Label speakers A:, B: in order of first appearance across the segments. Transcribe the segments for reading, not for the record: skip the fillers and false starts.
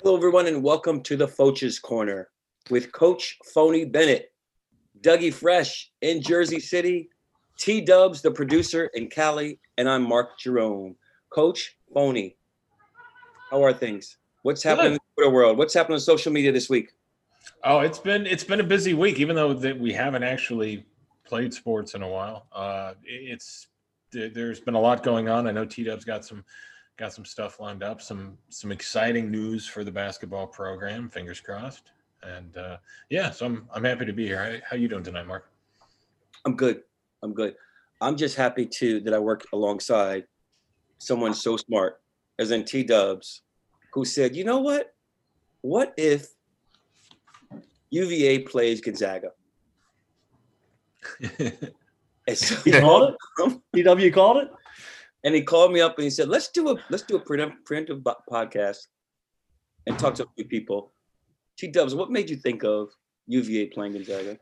A: Hello, everyone, and welcome to the Foch's Corner with Coach Phony Bennett, Dougie Fresh in Jersey City, T Dubs, the producer in Cali, and I'm Mark Jerome. Coach Phony, how are things? What's happening in the Twitter world? What's happening on social media this week?
B: Oh, it's been a busy week, even though we haven't actually played sports in a while. There's been a lot going on. I know T Dub's got some stuff lined up, some exciting news for the basketball program. Fingers crossed. And so I'm happy to be here. How you doing tonight, Mark?
A: I'm good. I'm just happy that I work alongside someone so smart as in T Dubs, who said, you know what? What if UVA plays Gonzaga?
C: He called it? TW called it?
A: And he called me up and he said, let's do a preemptive podcast and talk to a few people. T Dubs, what made you think of UVA playing Gonzaga?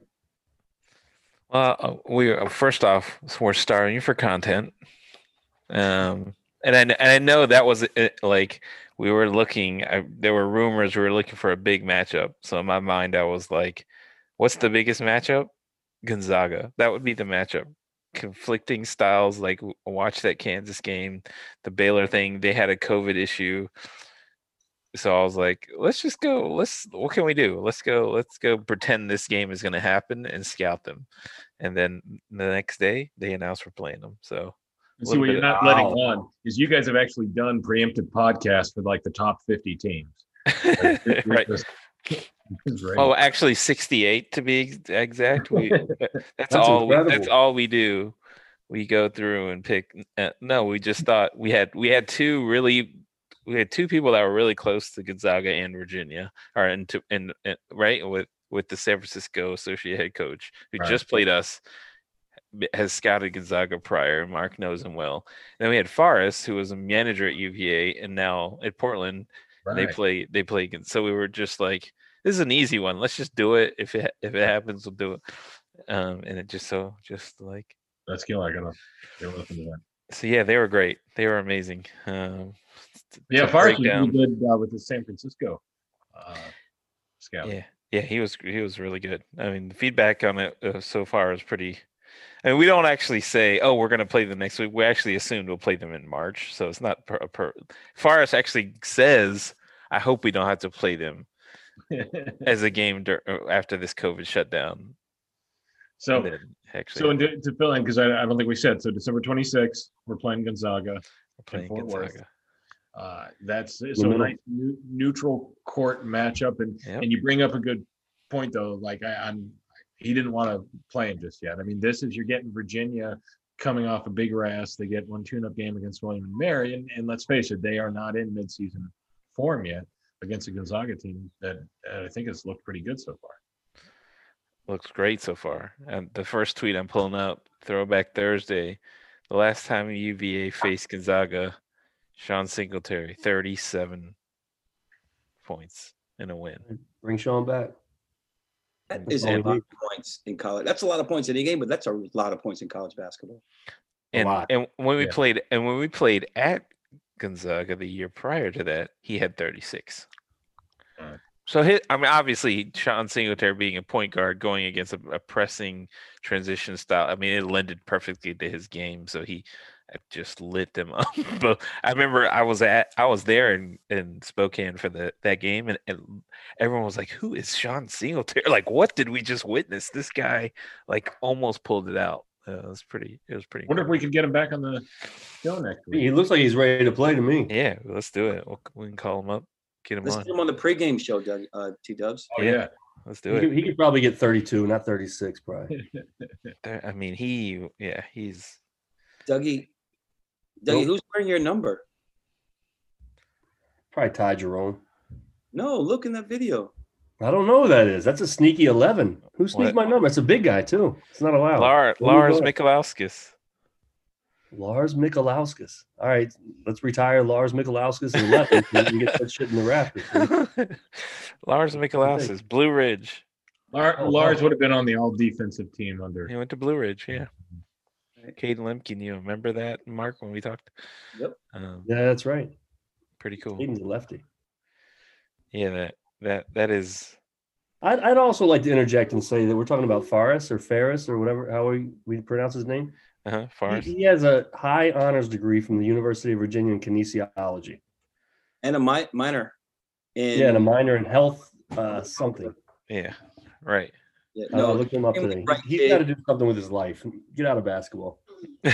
D: Well, first off, we're starting for content, and I know that was like we were looking. There were rumors we were looking for a big matchup. So in my mind, I was like, "What's the biggest matchup? Gonzaga. That would be the matchup." Conflicting styles. Like watch that Kansas game, the Baylor thing. They had a COVID issue. So I was like, let's just go. What can we do? Let's go pretend this game is going to happen and scout them. And then the next day they announced we're playing them. So
B: see what you're not letting on is you guys have actually done preemptive podcasts for like the top 50 teams.
D: Right. Oh, actually 68 to be exact. That's all we do. We go through and pick. No, we just thought we had two people that were really close to Gonzaga and Virginia, right with the San Francisco associate head coach who just played us, has scouted Gonzaga prior. Mark knows him well. And then we had Forrest, who was a manager at UVA and now at Portland. Right. They play. So we were just like, this is an easy one. Let's just do it. If it happens, we'll do it. And it just like.
B: That's good. I gotta listen to that.
D: So yeah, they were great. They were amazing.
B: Forrest was really good with the San Francisco scout.
D: Yeah, he was really good. I mean, the feedback on it so far is pretty. I mean, we don't actually say, "Oh, we're going to play them next week." We actually assumed we'll play them in March, so it's not Forrest actually says, "I hope we don't have to play them as a game after this COVID shutdown."
B: So to fill in, because I don't think we said, so December 26th, we're playing Gonzaga.
D: We're playing Gonzaga.
B: That's a nice neutral court matchup, and you bring up a good point though. Like he didn't want to play him just yet. I mean, you're getting Virginia coming off a big rest. They get one tune-up game against William and Mary, and let's face it, they are not in midseason form yet against a Gonzaga team that I think has looked pretty good so far.
D: Looks great so far. And the first tweet I'm pulling up, Throwback Thursday, the last time UVA faced Gonzaga, Sean Singletary, 37 points in a win.
C: Bring Sean back.
A: That is a lot of points in college. That's a lot of points in a game, but that's a lot of points in college basketball.
D: And when we played at Gonzaga the year prior to that, he had 36. So obviously Sean Singletary being a point guard going against a pressing transition style. I mean, it lended perfectly to his game. So he just lit them up. But I remember I was there in Spokane for that game, and everyone was like, "Who is Sean Singletary? Like, what did we just witness? This guy like almost pulled it out." It was pretty.
B: Wonder if we could get him back on the show next week.
C: He looks like he's ready to play to me.
D: Yeah, let's do it. We can call him up.
A: Let's get him on the pregame show, T Dubs.
B: Oh yeah,
D: let's do it.
C: He could probably get 32, not 36, probably.
D: I mean, he's
A: Dougie, who's wearing your number?
C: Probably Ty Jerome.
A: No, look in that video.
C: I don't know who that is. That's a sneaky 11. Who sneaked my number? It's a big guy too. It's not allowed.
D: Lars Mikalauskas.
C: Lars Mikalauskas. All right, let's retire Lars Mikalauskas and let him get that shit in the rafters.
D: Lars Mikalauskas, Blue Ridge.
B: Lars would have been on the all defensive team under.
D: He went to Blue Ridge, yeah. Caden Lemke, you remember that, Mark, when we talked?
A: Yep.
C: Yeah, that's right.
D: Pretty cool.
C: Caden's a lefty.
D: Yeah, that is.
C: I'd also like to interject and say that we're talking about Ferris or whatever, how we pronounce his name.
D: Forrest.
C: He has a high honors degree from the University of Virginia in kinesiology.
A: And a minor in
C: and a minor in health something.
D: Yeah, right.
A: Yeah,
C: I looked him up today.
A: Right,
C: He's got to do something with his life. Get out of basketball.
A: He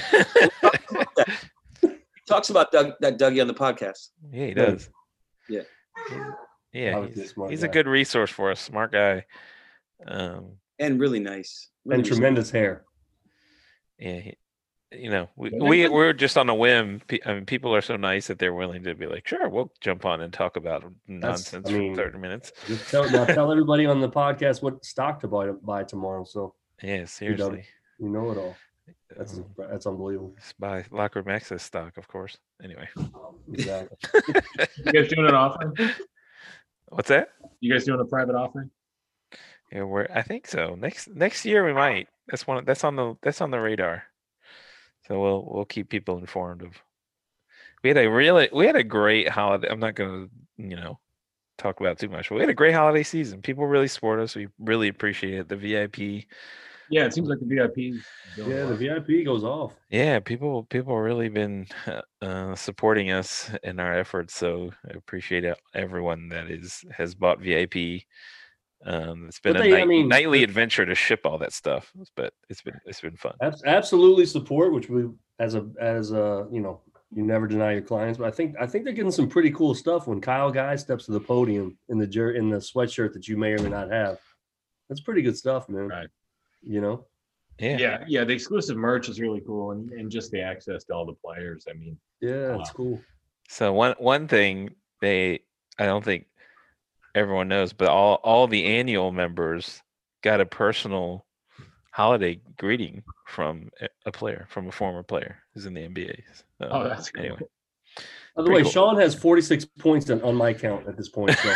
A: talks about Dougie on the podcast.
D: Yeah, he does.
A: Yeah.
D: Yeah, he's a good resource for us. Smart guy.
A: And really nice.
C: Really and tremendous hair.
D: Yeah, we're just on a whim. I mean, people are so nice that they're willing to be like, sure, we'll jump on and talk about nonsense for 30 minutes.
C: Just tell everybody on the podcast what stock to buy tomorrow. So
D: yeah, seriously,
C: you know it all. That's unbelievable.
D: It's buy Locker Room Access stock, of course. Anyway,
C: exactly.
B: You guys doing an offering?
D: What's that?
B: You guys doing a private offering?
D: Yeah, I think so. Next year we might. That's on the radar. So we'll keep people informed of. We had a great holiday. I'm not going to talk about it too much. But we had a great holiday season. People really support us. We really appreciate it. The VIP.
B: Yeah, it seems like the VIP.
C: The VIP goes off.
D: Yeah, people really been supporting us in our efforts. So I appreciate everyone that has bought VIP. It's been nightly adventure to ship all that stuff, but it's been fun.
C: Absolutely support, which we as you never deny your clients, but I think they're getting some pretty cool stuff when Kyle Guy steps to the podium in the sweatshirt that you may or may not have. That's pretty good stuff, man.
B: Right.
C: Yeah.
B: The exclusive merch is really cool, and just the access to all the players. I mean,
C: it's cool.
D: So one thing I don't think everyone knows, but all the annual members got a personal holiday greeting from a former player who's in the NBA. So,
B: that's cool.
D: Anyway.
C: By the way, cool. Sean has 46 points on my count at this point. So.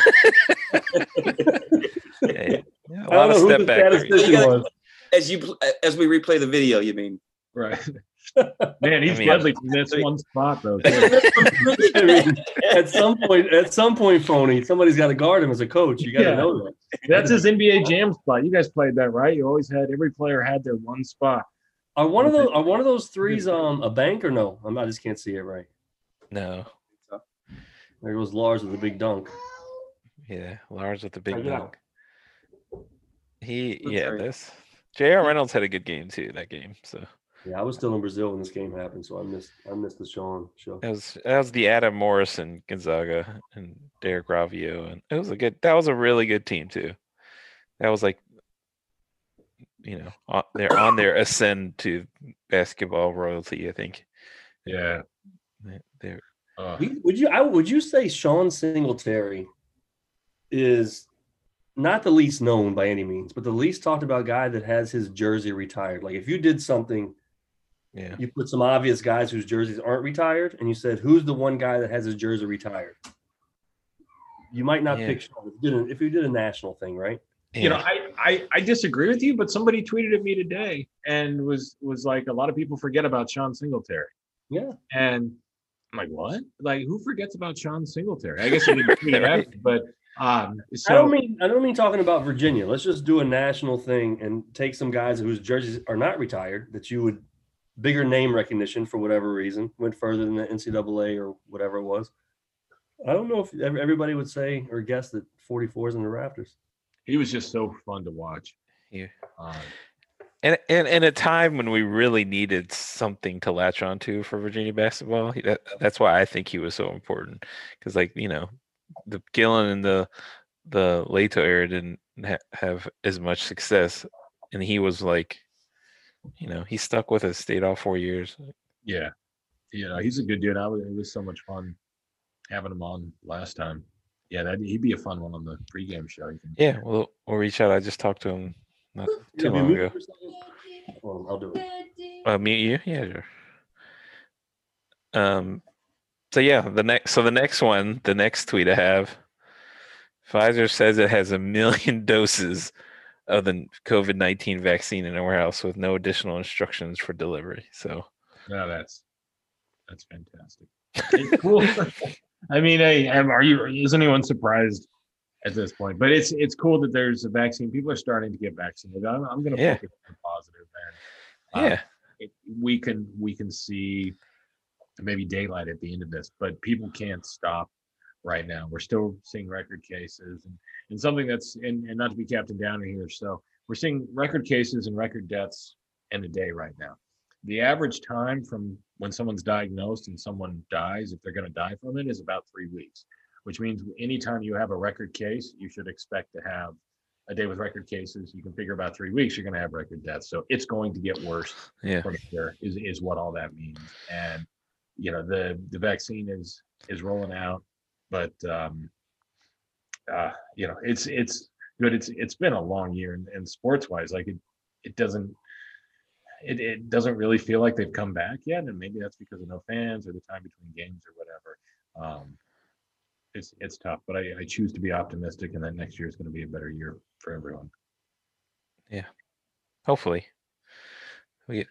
D: A lot of step back.
A: As we replay the video, you mean?
B: Right. Man, he's deadly from this one spot, though.
C: At some point, Phony, somebody's got to guard him as a coach. You got to know that.
B: That's his NBA Jam spot. You guys played that, right? You always had every player had their one spot.
C: Are one of those threes a bank or no? I just can't see it right.
D: No.
C: There goes Lars with a big dunk.
D: Yeah, Lars with the big dunk. J.R. Reynolds had a good game too. That game, so.
C: Yeah, I was still in Brazil when this game happened, so I missed the Sean show.
D: That was the Adam Morrison, Gonzaga, and Derek Ravio, and that was a really good team too. That was like, they're on their ascend to basketball royalty, I think.
B: Yeah.
C: Would you say Sean Singletary is not the least known by any means, but the least talked about guy that has his jersey retired? Like if you did something.
D: Yeah.
C: You put some obvious guys whose jerseys aren't retired, and you said, "Who's the one guy that has his jersey retired?" You might not pick Sean if you did a national thing, right?
D: Yeah.
B: I disagree with you, but somebody tweeted at me today and was like, a lot of people forget about Sean Singletary.
C: Yeah.
B: And I'm like, what? Like, who forgets about Sean Singletary? I guess you didn't tweet it out, but so
C: I don't mean talking about Virginia. Let's just do a national thing and take some guys whose jerseys are not retired that you would. Bigger name recognition for whatever reason, went further than the NCAA or whatever it was. I don't know if everybody would say or guess that 44 is in the Raptors.
B: He was just so fun to watch.
D: Yeah. And in a time when we really needed something to latch onto for Virginia basketball, that's why I think he was so important. Because the Gillen and the Leto era didn't have as much success, and he was like. He stuck with us, stayed all 4 years.
B: Yeah. He's a good dude. It was so much fun having him on last time. Yeah, he'd be a fun one on the pregame show.
D: Yeah, we'll reach out. I just talked to him not too long ago.
C: Well, I'll do
D: it. Mute you? Yeah, sure. So yeah, the next tweet I have, Pfizer says it has 1 million doses of the COVID-19 vaccine in a warehouse with no additional instructions for delivery. So,
B: no, that's fantastic. Cool. I mean, hey, is anyone surprised at this point. But it's cool that there's a vaccine. People are starting to get vaccinated. I'm going to
D: Yeah.
B: focus on the positive, and
D: Yeah.
B: we can see maybe daylight at the end of this, but people can't stop right now. We're still seeing record cases, and something that's and not to be Captain Downer here. So we're seeing record cases and record deaths in a day right now. The average time from when someone's diagnosed and someone dies, if they're going to die from it, is about 3 weeks, which means anytime you have a record case, you should expect to have a day with record cases. You can figure about 3 weeks, you're going to have record deaths. So it's going to get worse from here is what all that means. And, the vaccine is rolling out, but, it's good. It's been a long year, and sports wise, like it doesn't really feel like they've come back yet, and maybe that's because of no fans or the time between games or whatever. It's tough, but I choose to be optimistic, and that next year is going to be a better year for everyone.
D: Yeah, hopefully. We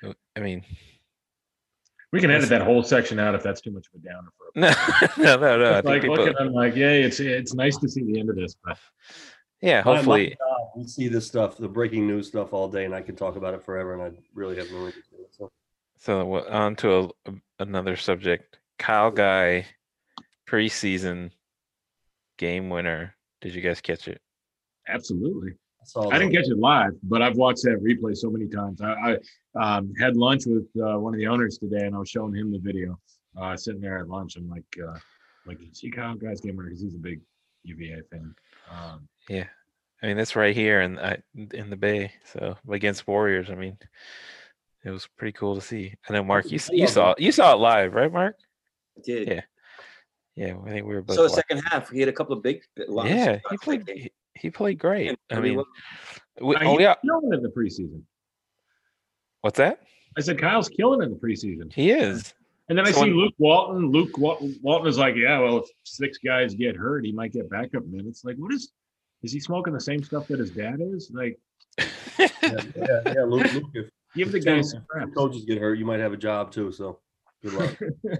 B: can edit that whole section out if that's too much of a downer for
D: no. I think people...
B: I'm like, yeah, it's nice to see the end of this, but
D: yeah, hopefully
C: we see this stuff, the breaking news stuff all day, and I could talk about it forever, and I really have no interest in it.
D: So on to another subject. Kyle Guy preseason game winner. Did you guys catch it?
B: Absolutely. I didn't catch it live, but I've watched that replay so many times. I had lunch with one of the owners today, and I was showing him the video. Sitting there at lunch, I'm like, you see Kyle Guy's game winner, because he's a big UVA fan.
D: Yeah, I mean that's right here in the Bay. So against Warriors, I mean, it was pretty cool to see. I know, Mark, you saw it live, right, Mark?
A: I did.
D: Yeah. I think we were both.
A: So the second half, he had a couple of big.
D: Yeah, he played great. I mean,
B: he's killing in the preseason.
D: What's that?
B: I said Kyle's killing in the preseason.
D: He is. And
B: then I see Luke Walton. Luke Walton is like, yeah, well, if 6 guys get hurt, he might get backup minutes. Like, what is he smoking the same stuff that his dad is? Like,
C: yeah. Luke, if
B: give the guys some reps.
C: Coaches get hurt, you might have a job too. So good luck.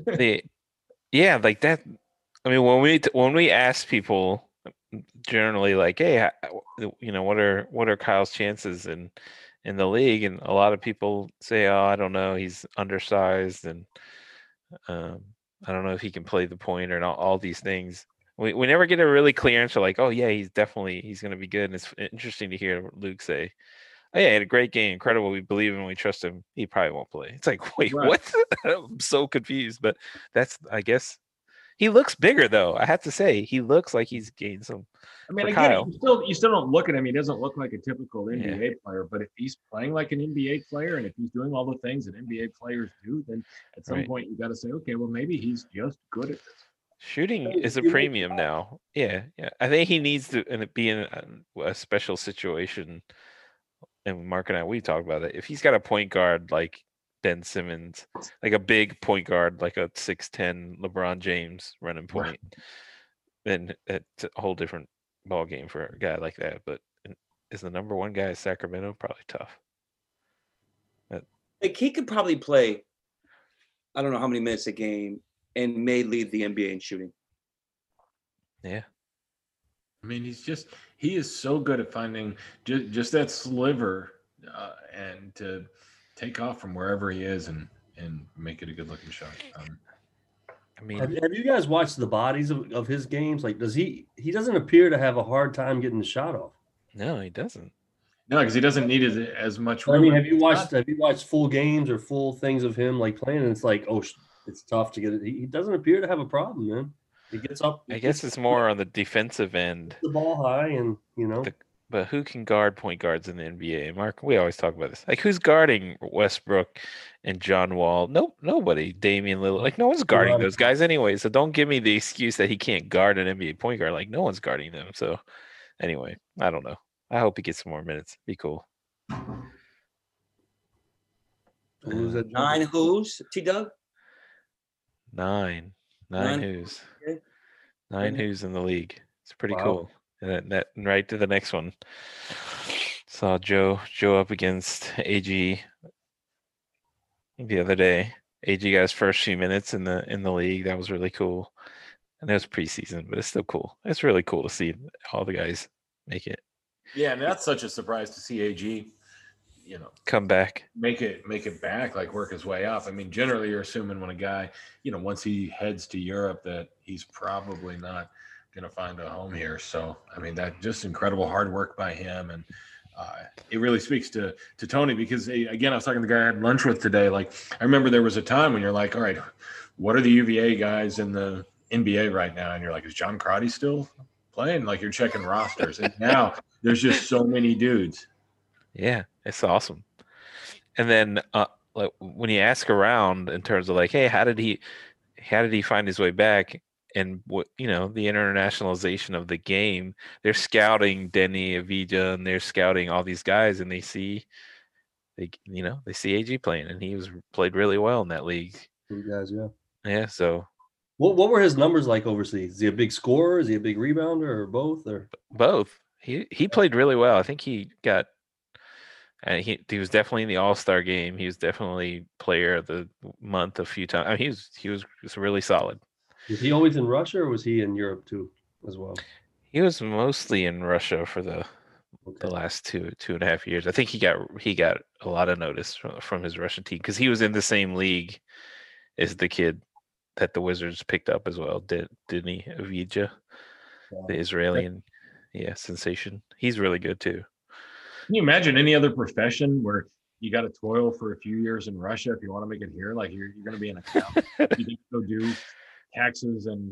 D: Like that. I mean, when we ask people generally, like, hey, what are Kyle's chances in the league, and a lot of people say, oh, I don't know, he's undersized, and I don't know if he can play the point, or not, all these things. We never get a really clear answer, like, oh yeah, he's going to be good. And it's interesting to hear Luke say, oh yeah, he had a great game, incredible, we believe him, we trust him, he probably won't play. It's like, wait, what? I'm so confused. But that's, I guess, he looks bigger, though. I have to say, he looks like he's gained some.
B: I mean, you still don't look at him. He doesn't look like a typical NBA player. But if he's playing like an NBA player, and if he's doing all the things that NBA players do, then at some point you got to say, okay, well, maybe he's just good at this.
D: Shooting is a premium now. Yeah. I think he needs to be in a special situation. And Mark and I, we talked about it. If he's got a point guard like Ben Simmons, like a big point guard, like a 6'10" LeBron James running point, then it's a whole different ball game for a guy like that. But is the number one guy at Sacramento? Probably tough.
A: Like, he could probably play, I don't know how many minutes a game, and may lead the NBA in shooting.
D: Yeah.
B: I mean, he is so good at finding just that sliver and to take off from wherever he is and make it a good looking shot.
C: I mean, have you guys watched the bodies of his games? Like, he doesn't appear to have a hard time getting the shot off.
D: No, he doesn't.
B: No, because he doesn't need as much room.
C: I mean, have you watched full games or full things of him like playing? And it's like, oh, it's tough to get it. He doesn't appear to have a problem, man. He gets up.
D: I guess it's more on the defensive end.
C: The ball high, and
D: But who can guard point guards in the NBA? Mark, we always talk about this. Like, who's guarding Westbrook and John Wall? Nobody. Damian Lillard. Like, no one's guarding those guys anyway. So don't give me the excuse that he can't guard an NBA point guard. Like, no one's guarding them. So anyway, I don't know. I hope he gets some more minutes. Be cool.
A: 9 who's, T-Dub?
D: 9 who's. Okay. 9 who's in the league. It's pretty cool. And that right to the next one. Saw Joe up against AG the other day. AG got his first few minutes in the league. That was really cool. And it was preseason, but it's still cool. It's really cool to see all the guys make it.
B: Yeah, and that's such a surprise to see AG,
D: come back,
B: make it back, like work his way up. I mean, generally you're assuming when a guy, once he heads to Europe, that he's probably not going to find a home here. So, I mean, that just incredible hard work by him. And it really speaks to Tony, because again, I was talking to the guy I had lunch with today. Like, I remember there was a time when you're like, all right, what are the UVA guys in the NBA right now? And you're like, is John Crotty still playing? Like, you're checking rosters. And now there's just so many dudes.
D: Yeah, it's awesome. And then like when you ask around in terms of like, hey, how did he find his way back? And what, the internationalization of the game, they're scouting Denny Avija and they're scouting all these guys, and they see AG playing, and he played really well in that league.
C: You guys, yeah.
D: Yeah. So
C: what were his numbers like overseas? Is he a big scorer? Is he a big rebounder, or both? Or
D: both. He played really well. I think he got. And he was definitely in the All-Star game. He was definitely player of the month a few times. I mean, he was really solid.
C: Was he always in Russia, or was he in Europe too, as well?
D: He was mostly in Russia for the last 2.5 years. I think he got a lot of notice from his Russian team, because he was in the same league as the kid that the Wizards picked up as well, didn't he? Avija, the Israeli sensation. He's really good too.
B: Can you imagine any other profession where you got to toil for a few years in Russia if you want to make it here? Like, you're going to be an accountant, you can go do taxes and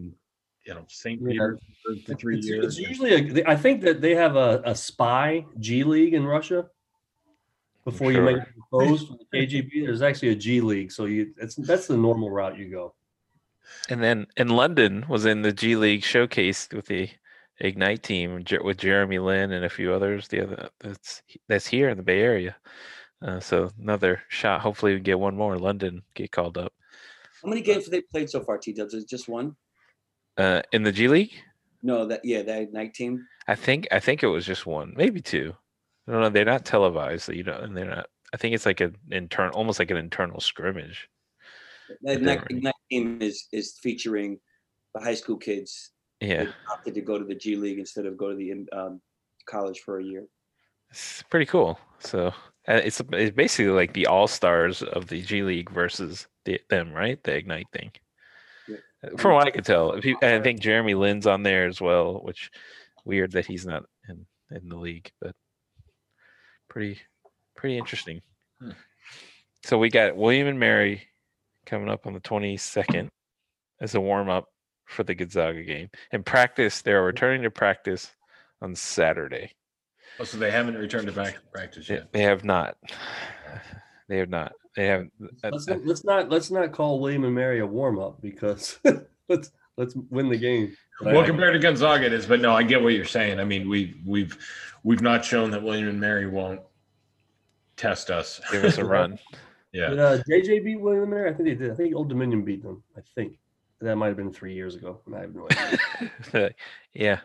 B: St. Peter for 3 years.
C: It's usually I think that they have a spy G League in Russia before you make a propose for the KGB. There's actually a G League, so that's the normal route you go.
D: And then in London was in the G League showcase with the Ignite team with Jeremy Lin and a few others. That's here in the Bay Area. So another shot. Hopefully we get one more. London get called up.
A: How many games have they played so far, T-Dubs? Is it just one?
D: In the G League?
A: No, that Ignite team.
D: I think it was just one, maybe two. I don't know. They're not televised, so and they're not. I think it's like almost like an internal scrimmage.
A: The Ignite team is featuring the high school kids.
D: Yeah,
A: they opted to go to the G League instead of go to the college for a year.
D: It's pretty cool. So it's basically like the all-stars of the G League versus them, right? The Ignite thing. Yeah. From what I could tell, I think Jeremy Lin's on there as well, which weird that he's not in the league, but pretty interesting. So we got William and Mary coming up on the 22nd as a warm-up for the Gonzaga game. And practice, they're returning to practice on Saturday.
B: Oh, so they haven't returned to practice yet?
D: They have not. They have not. They haven't.
C: Let's not call William and Mary a warm-up, because let's win the game.
B: Well, compared to Gonzaga it is, but no, I get what you're saying. I mean, we've not shown that William and Mary won't test us.
D: Give us a run.
B: Yeah.
C: Did JJ beat William and Mary? I think they did. I think Old Dominion beat them. I think that might have been 3 years ago. I have no idea.
D: Yeah.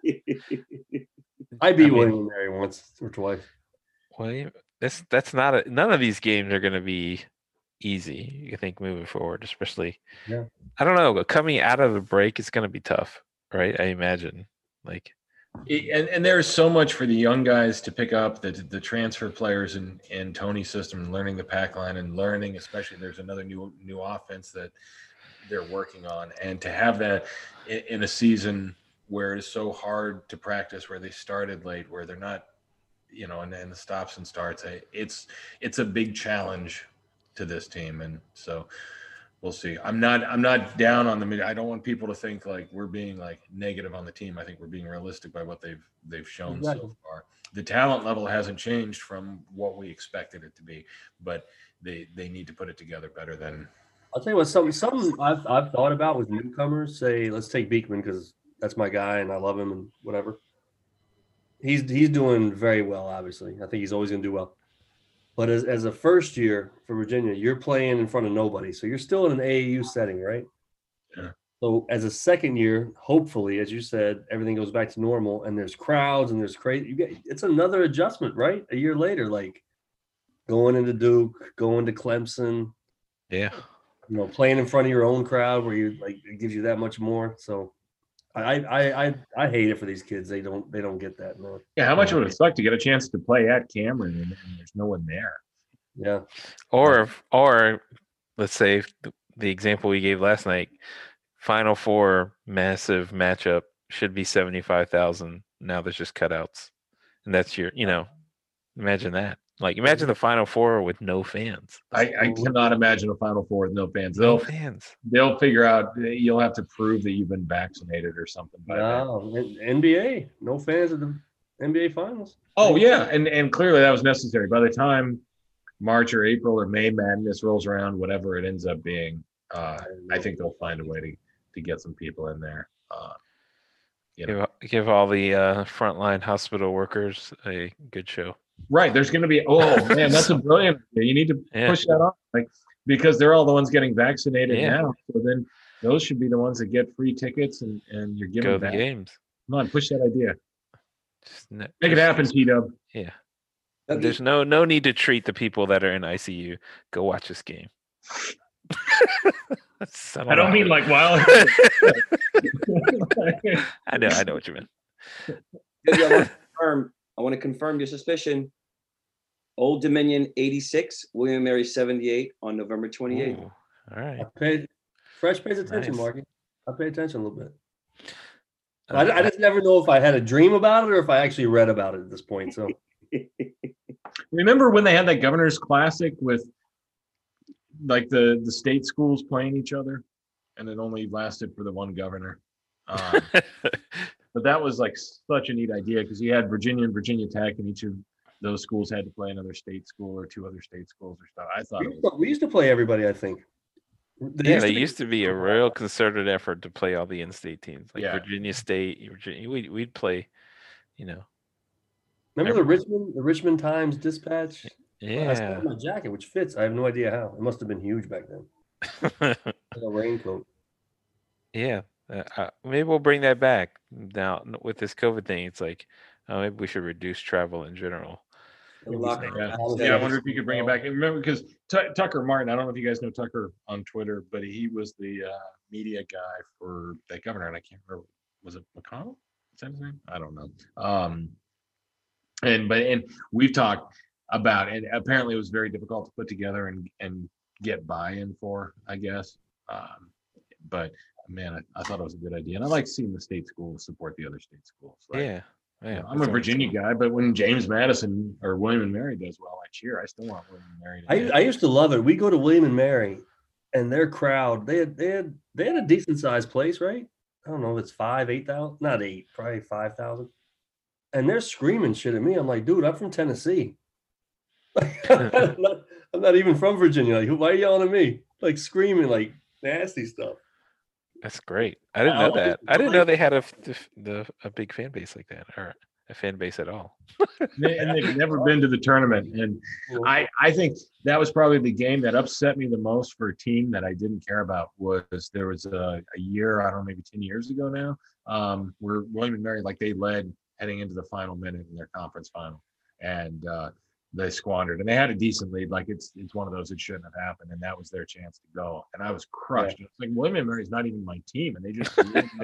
C: I beat William and Mary once or twice.
D: Well, that's not none of these games are going to be easy. You think moving forward, especially.
C: Yeah.
D: I don't know. Coming out of the break, it's going to be tough, right? I imagine.
B: And there's so much for the young guys to pick up, the transfer players in Tony's system, and learning the pack line and learning, especially there's another new offense that they're working on, and to have that in a season where it's so hard to practice, where they started late, where they're not, and the stops and starts, it's a big challenge to this team. And so we'll see. I'm not down on them. I don't want people to think like we're being like negative on the team. I think we're being realistic by what they've shown so far. The talent level hasn't changed from what we expected it to be, but they need to put it together better than.
C: I'll tell you what, something I've thought about with newcomers. Say, let's take Beekman, because that's my guy and I love him and whatever. He's doing very well, obviously. I think he's always going to do well. But as a first year for Virginia, you're playing in front of nobody. So you're still in an AAU setting, right?
B: Yeah.
C: So as a second year, hopefully, as you said, everything goes back to normal and there's crowds and there's crazy. It's another adjustment, right? A year later, like going into Duke, going to Clemson.
D: Yeah.
C: playing in front of your own crowd where you like it gives you that much more. So I hate it for these kids. They don't get that, man.
B: Yeah, how much would it suck to get a chance to play at Cameron and there's no one there?
C: Yeah.
D: Or let's say the example we gave last night, Final Four massive matchup should be 75,000. Now there's just cutouts, and that's your, imagine that. Like, imagine the Final Four with no fans.
B: I cannot imagine a Final Four with no fans.
D: No fans.
B: They'll figure out. You'll have to prove that you've been vaccinated or something.
C: NBA, no fans at the NBA Finals.
B: Oh yeah, and clearly that was necessary. By the time March or April or May Madness rolls around, whatever it ends up being, I think they'll find a way to get some people in there.
D: Give all the frontline hospital workers a good show.
B: Right. There's going to be, oh man, that's a brilliant idea. You need to push that off, because they're all the ones getting vaccinated now. So then those should be the ones that get free tickets and you're giving
D: the games.
B: Come on, push that idea. Make it happen, T-Dub.
D: Yeah. There's no need to treat the people that are in ICU. Go watch this game.
B: I don't mean like wild.
D: I know what you mean.
A: I want to confirm your suspicion. Old Dominion 86, William & Mary 78 on November 28th.
D: Ooh, all right.
C: Fresh pays attention,
D: Nice.
C: Marky. I pay attention a little bit. I just never know if I had a dream about it or if I actually read about it at this point. So
B: Remember when they had that Governor's Classic with like the state schools playing each other, and it only lasted for the one governor. But that was like such a neat idea because you had Virginia and Virginia Tech, and each of those schools had to play another state school or two other state schools or stuff. I thought
C: we used to play everybody. I think.
D: There used to be a real concerted effort to play all the in-state teams, like
B: Yeah.
D: Virginia State. We'd play,
C: Remember the Richmond Times Dispatch? I still
D: Yeah.
C: have my jacket, which fits. I have no idea how. It must have been huge back then. Like a raincoat.
D: Yeah. Maybe we'll bring that back now with this COVID thing. It's like, maybe we should reduce travel in general.
B: Yeah, I wonder if you could bring it back. And remember, because Tucker Martin, I don't know if you guys know Tucker on Twitter, but he was the media guy for that governor, and I can't remember. Was it McConnell? Is that his name? I don't know. And we've talked about, and apparently it was very difficult to put together and get buy-in for, I guess. But man, I thought it was a good idea, and I like seeing the state schools support the other state schools. Like,
D: Yeah.
B: I'm a Virginia guy, but when James Madison or William and Mary does well, I cheer. I still want William and Mary.
C: I used to love it. We go to William and Mary, and their crowd. They had a decent sized place, right? I don't know if it's 8,000, not 8, probably 5,000. And they're screaming shit at me. I'm like, dude, I'm from Tennessee. I'm not even from Virginia. Like, why are you yelling at me? Like screaming, like nasty stuff.
D: That's great. I didn't know that. I didn't know they had a big fan base like that, or a fan base at all.
B: And they've never been to the tournament. And I think that was probably the game that upset me the most for a team that I didn't care about. Was there was a year, I don't know, maybe 10 years ago now, where William and Mary, like, they led heading into the final minute in their conference final, and they squandered, and they had a decent lead. Like, it's one of those that shouldn't have happened, and that was their chance to go. And I was crushed. Yeah. It's like, William and Mary's not even my team, and they just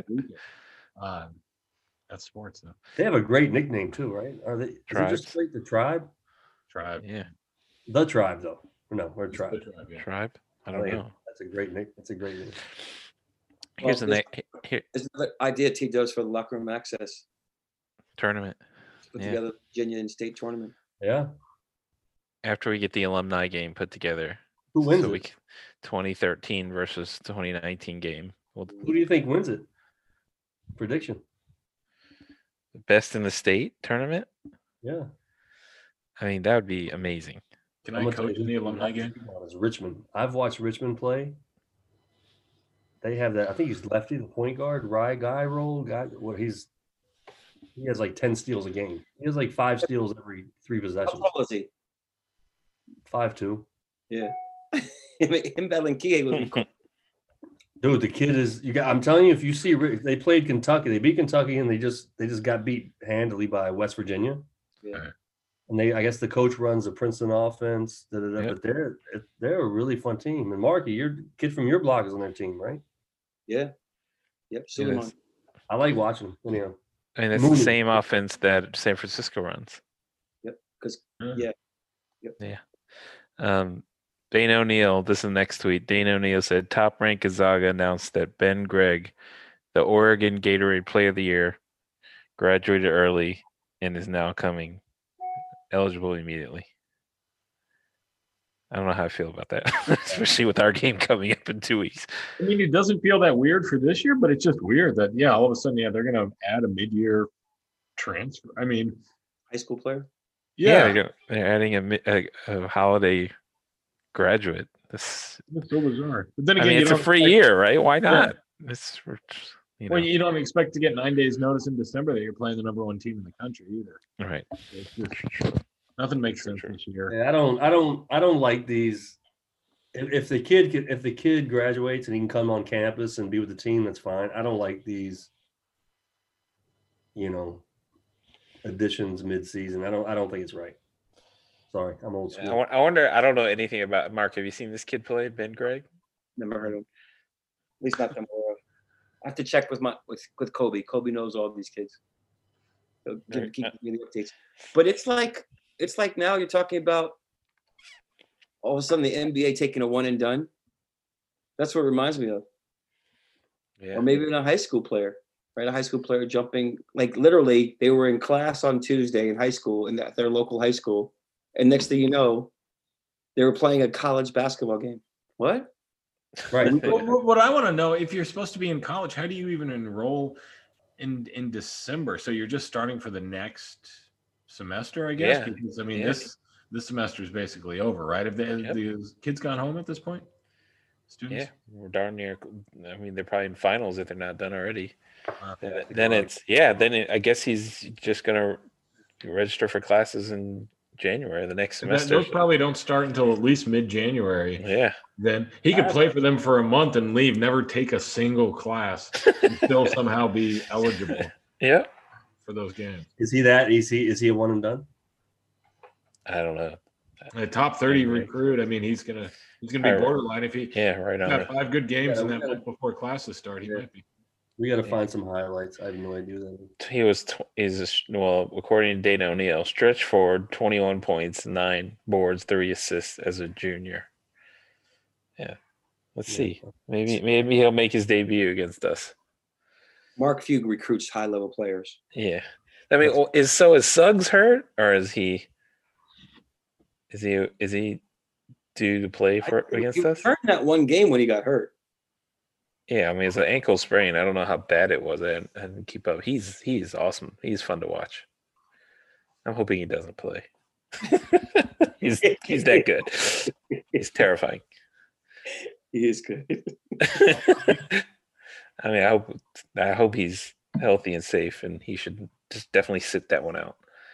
B: that's sports though.
C: They have a great nickname too, right? Are they? Is it just like the Tribe?
B: Tribe.
D: Yeah.
C: The Tribe, though. No, we're Tribe.
D: Tribe. I don't know.
C: That's a great nick. That's a great name.
D: Here's the
A: There's another idea T does for the locker room access
D: tournament.
A: Put together Virginia and state tournament.
C: Yeah.
D: After we get the alumni game put together.
C: Who wins it?
D: 2013 versus 2019 game.
C: Who do you think wins it? Prediction.
D: Best in the state tournament?
C: Yeah.
D: I mean, that would be amazing.
B: Can I coach in the alumni game?
C: It's Richmond. I've watched Richmond play. They have that. I think he's lefty, the point guard, guy role guy. Where he has like 10 steals a game. He has like 5 steals every 3 possessions.
A: How tall is he?
C: 5'2".
A: Yeah. Him battling Kie would be cool.
C: Dude, the kid is. I'm telling you, if you see, they played Kentucky. They beat Kentucky, and they just got beat handily by West Virginia.
A: Yeah.
C: and I guess the coach runs the Princeton offense.
D: Yep.
C: But they're a really fun team. And Marky, your kid from your block is on their team, right?
A: Yeah. Yep. Suleiman.
C: I like watching them. Anyhow.
D: I mean, it's the same offense that San Francisco runs.
A: Yep. Because
D: Dane O'Neill, this is the next tweet. Dane O'Neill said, Top Rank Gonzaga announced that Ben Gregg, the Oregon Gatorade Player of the Year, graduated early and is now coming eligible immediately. I don't know how I feel about that, especially with our game coming up in 2 weeks.
B: I mean, it doesn't feel that weird for this year, but it's just weird that, all of a sudden, they're going to add a mid-year transfer. I mean,
A: high school player.
B: Yeah,
D: they're adding a holiday graduate. That's
B: so bizarre. But then again,
D: it's a free year, right? Why not?
B: Yeah. Well, you don't expect to get 9 days notice in December that you're playing the number one team in the country either.
D: Right.
B: Nothing makes sense this year.
C: Yeah, I don't like these. If the kid graduates and he can come on campus and be with the team, that's fine. I don't like these, additions mid-season. I don't think it's right. Sorry, I'm old school.
D: I wonder. I don't know anything about Mark. Have you seen this kid play, Ben Gregg?
A: Never heard of him. At least not them. I have to check with Kobe. Kobe knows all these kids. So keep me the updates. But it's like now you're talking about all of a sudden the NBA taking a one and done. That's what it reminds me of. Yeah. Or maybe even a high school player, right? A high school player jumping, like literally they were in class on Tuesday in high school at their local high school. And next thing you know, they were playing a college basketball game. What?
B: Right. What I want to know, if you're supposed to be in college, how do you even enroll in December? So you're just starting for the next semester, I guess? Yeah. Because, I mean, this semester is basically over, right? Have the kids gone home at this point? Students?
D: Yeah, we're darn near. I mean, they're probably in finals if they're not done already. I guess he's just going to register for classes in January, the next semester.
B: Those probably don't start until at least mid-January.
D: Yeah.
B: Then he could play for them for a month and leave, never take a single class, and still somehow be eligible.
D: Yeah.
B: For those games.
C: Is he that? Is he a one and done?
D: I don't know.
B: A top 30 recruit. I mean, he's gonna be borderline if he
D: right on.
B: Got 5 good games in that month before classes start. He might be.
C: We got to find some highlights. I have no idea that.
D: According to Dana O'Neill, stretch forward, 21 points, 9 boards, 3 assists as a junior. Yeah. Let's see. Maybe he'll make his debut against us.
A: Mark Few recruits high-level players.
D: Yeah. I mean, is Suggs hurt, or is he due to play against us?
A: He turned that one game when he got hurt.
D: Yeah, I mean, it's an ankle sprain. I don't know how bad it was. I didn't keep up. He's awesome. He's fun to watch. I'm hoping he doesn't play. he's that good. He's terrifying.
A: He is good.
D: I mean, I hope he's healthy and safe, and he should just definitely sit that one out.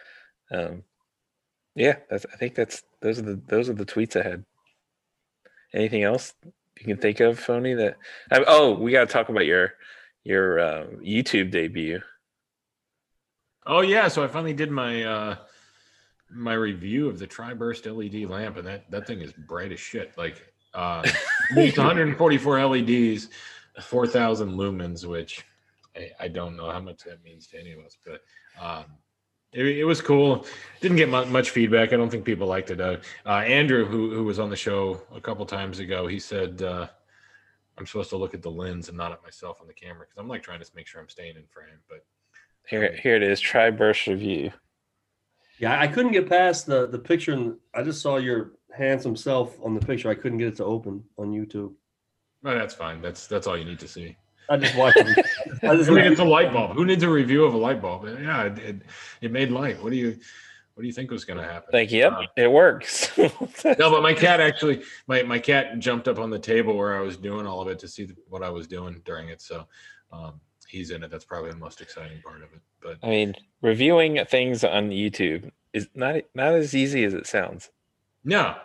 D: I think those are the tweets I had. Anything else you can think of, Phony? We got to talk about your YouTube debut.
B: Oh yeah, so I finally did my my review of the Tri-Burst LED lamp, and that thing is bright as shit. Like it's 144 LEDs, 4,000 lumens, which I don't know how much that means to any of us, but it was cool. Didn't get much feedback. I don't think people liked it. Andrew, who was on the show a couple times ago, he said I'm supposed to look at the lens and not at myself on the camera because I'm like trying to make sure I'm staying in frame. But
D: here it is, Tri-Burst review.
C: Yeah, I couldn't get past the picture, and I just saw your handsome self on the picture. I couldn't get it to open on YouTube.
B: No, that's fine. That's all you need to see.
C: I just watched it.
B: It's a light bulb. Who needs a review of a light bulb? Yeah, it made light. What do you think was going to happen?
D: Thank you. It works.
B: No, but my cat actually, my cat jumped up on the table where I was doing all of it to see what I was doing during it. So he's in it. That's probably the most exciting part of it. But
D: I mean, reviewing things on YouTube is not as easy as it sounds.
B: No.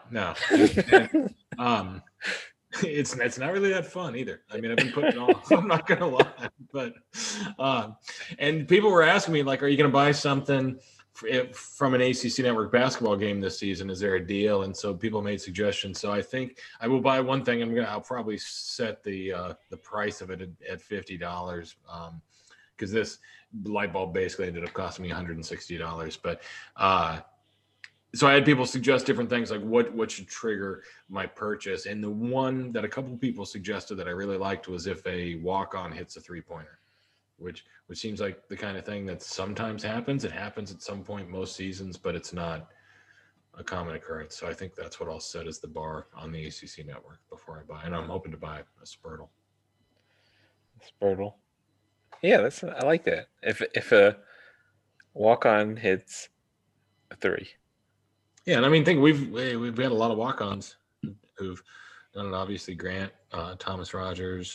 B: It's not really that fun either. I mean, I've been putting it off. I'm not gonna lie, but and people were asking me like, "Are you gonna buy something from an ACC network basketball game this season, is there a deal? And so people made suggestions. So I think I will buy one thing. I'll probably set the price of it at $50, because this light bulb basically ended up costing me $160. But so I had people suggest different things like what should trigger my purchase. And the one that a couple of people suggested that I really liked was if a walk-on hits a three-pointer, which seems like the kind of thing that sometimes happens. It happens at some point most seasons, but it's not a common occurrence. So I think that's what I'll set as the bar on the ACC network before I buy. And I'm hoping to buy a Spurtle.
D: Spurtle. Yeah, I like that. If a walk-on hits a three.
B: Yeah, and I mean, we've had a lot of walk-ons who've done it. Obviously, Grant, Thomas Rogers.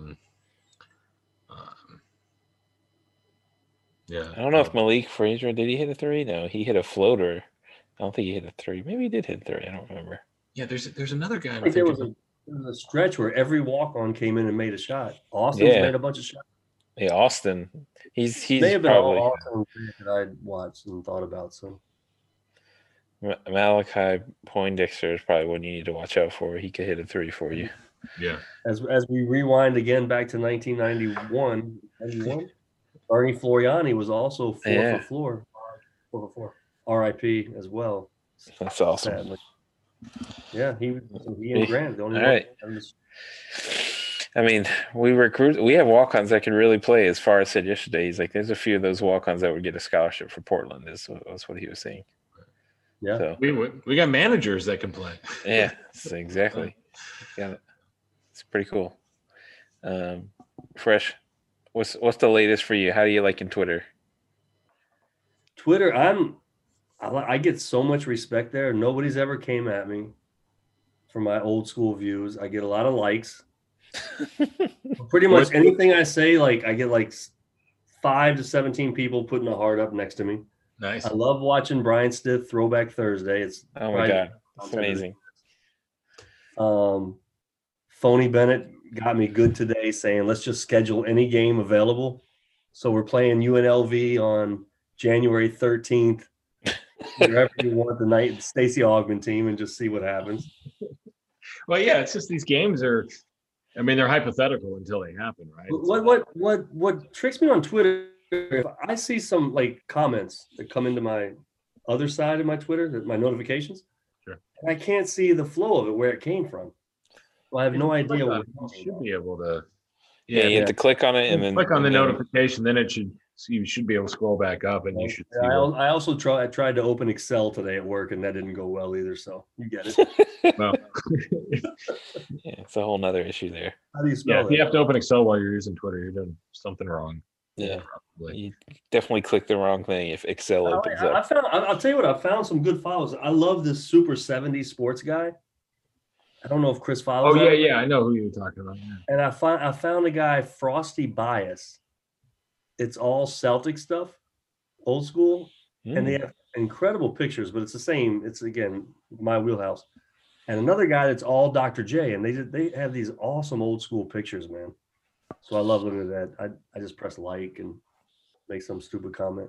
B: Yeah.
D: I don't know if Malik Frazier, did he hit a three? No, he hit a floater. I don't think he hit a three. Maybe he did hit a three. I don't remember.
B: Yeah, there's another guy.
C: I think there was a stretch where every walk-on came in and made a shot. Austin's made a bunch of shots.
D: Yeah, Austin. He's
C: may have been
D: probably
C: all Austin that I watched and thought about. So
D: Malachi Poindexter is probably one you need to watch out for. He could hit a three for you.
B: Yeah.
C: As we rewind again back to 1991, Ernie Floriani was also 4 for 4. RIP as well.
D: That's awesome.
C: Sadly. Yeah, he and Grant. The only
D: all right. I mean, we have walk-ons that can really play. As far as said yesterday, he's like, there's a few of those walk-ons that would get a scholarship for Portland. That's what he was saying.
C: Yeah,
D: so,
B: we got managers that can play.
D: Yeah, exactly. Got it. It's pretty cool. Fresh, what's the latest for you? How do you like in Twitter?
C: Twitter, I get so much respect there. Nobody's ever came at me for my old school views. I get a lot of likes. Pretty much anything I say, like I get like 5 to 17 people putting a heart up next to me.
B: Nice.
C: I love watching Brian Stith Throwback Thursday. It's
D: oh my god, it's amazing.
C: Phony Bennett got me good today, saying let's just schedule any game available. So we're playing UNLV on January 13th. Wherever you want the night, Stacey Augmon team, and just see what happens.
B: Well, yeah, it's just these games are. I mean, they're hypothetical until they happen, right?
C: What tricks me on Twitter? If I see some like comments that come into my other side of my Twitter, my notifications,
B: sure,
C: and I can't see the flow of it where it came from. So I have no idea.
B: You should be able to.
D: Yeah, you have to click on it and then
B: click on the notification. Then you should be able to scroll back up, and you should. See
C: I also tried to open Excel today at work, and that didn't go well either. So you get it.
B: Well,
D: yeah, it's a whole nother issue there.
C: How do you spell
B: it? If you have to open Excel while you're using Twitter, you're doing something wrong.
D: Yeah, probably. You definitely clicked the wrong thing if Excel opens up.
C: I'll tell you what, I found some good follows. I love this Super 70 sports guy. I don't know if Chris follows.
B: Oh yeah, I know who you're talking about. Yeah.
C: And I found a guy, Frosty Bias. It's all Celtic stuff, old school, and they have incredible pictures. But it's the same. It's again my wheelhouse. And another guy that's all Dr. J, and they have these awesome old school pictures, man. So I love looking at that. I just press like and make some stupid comment.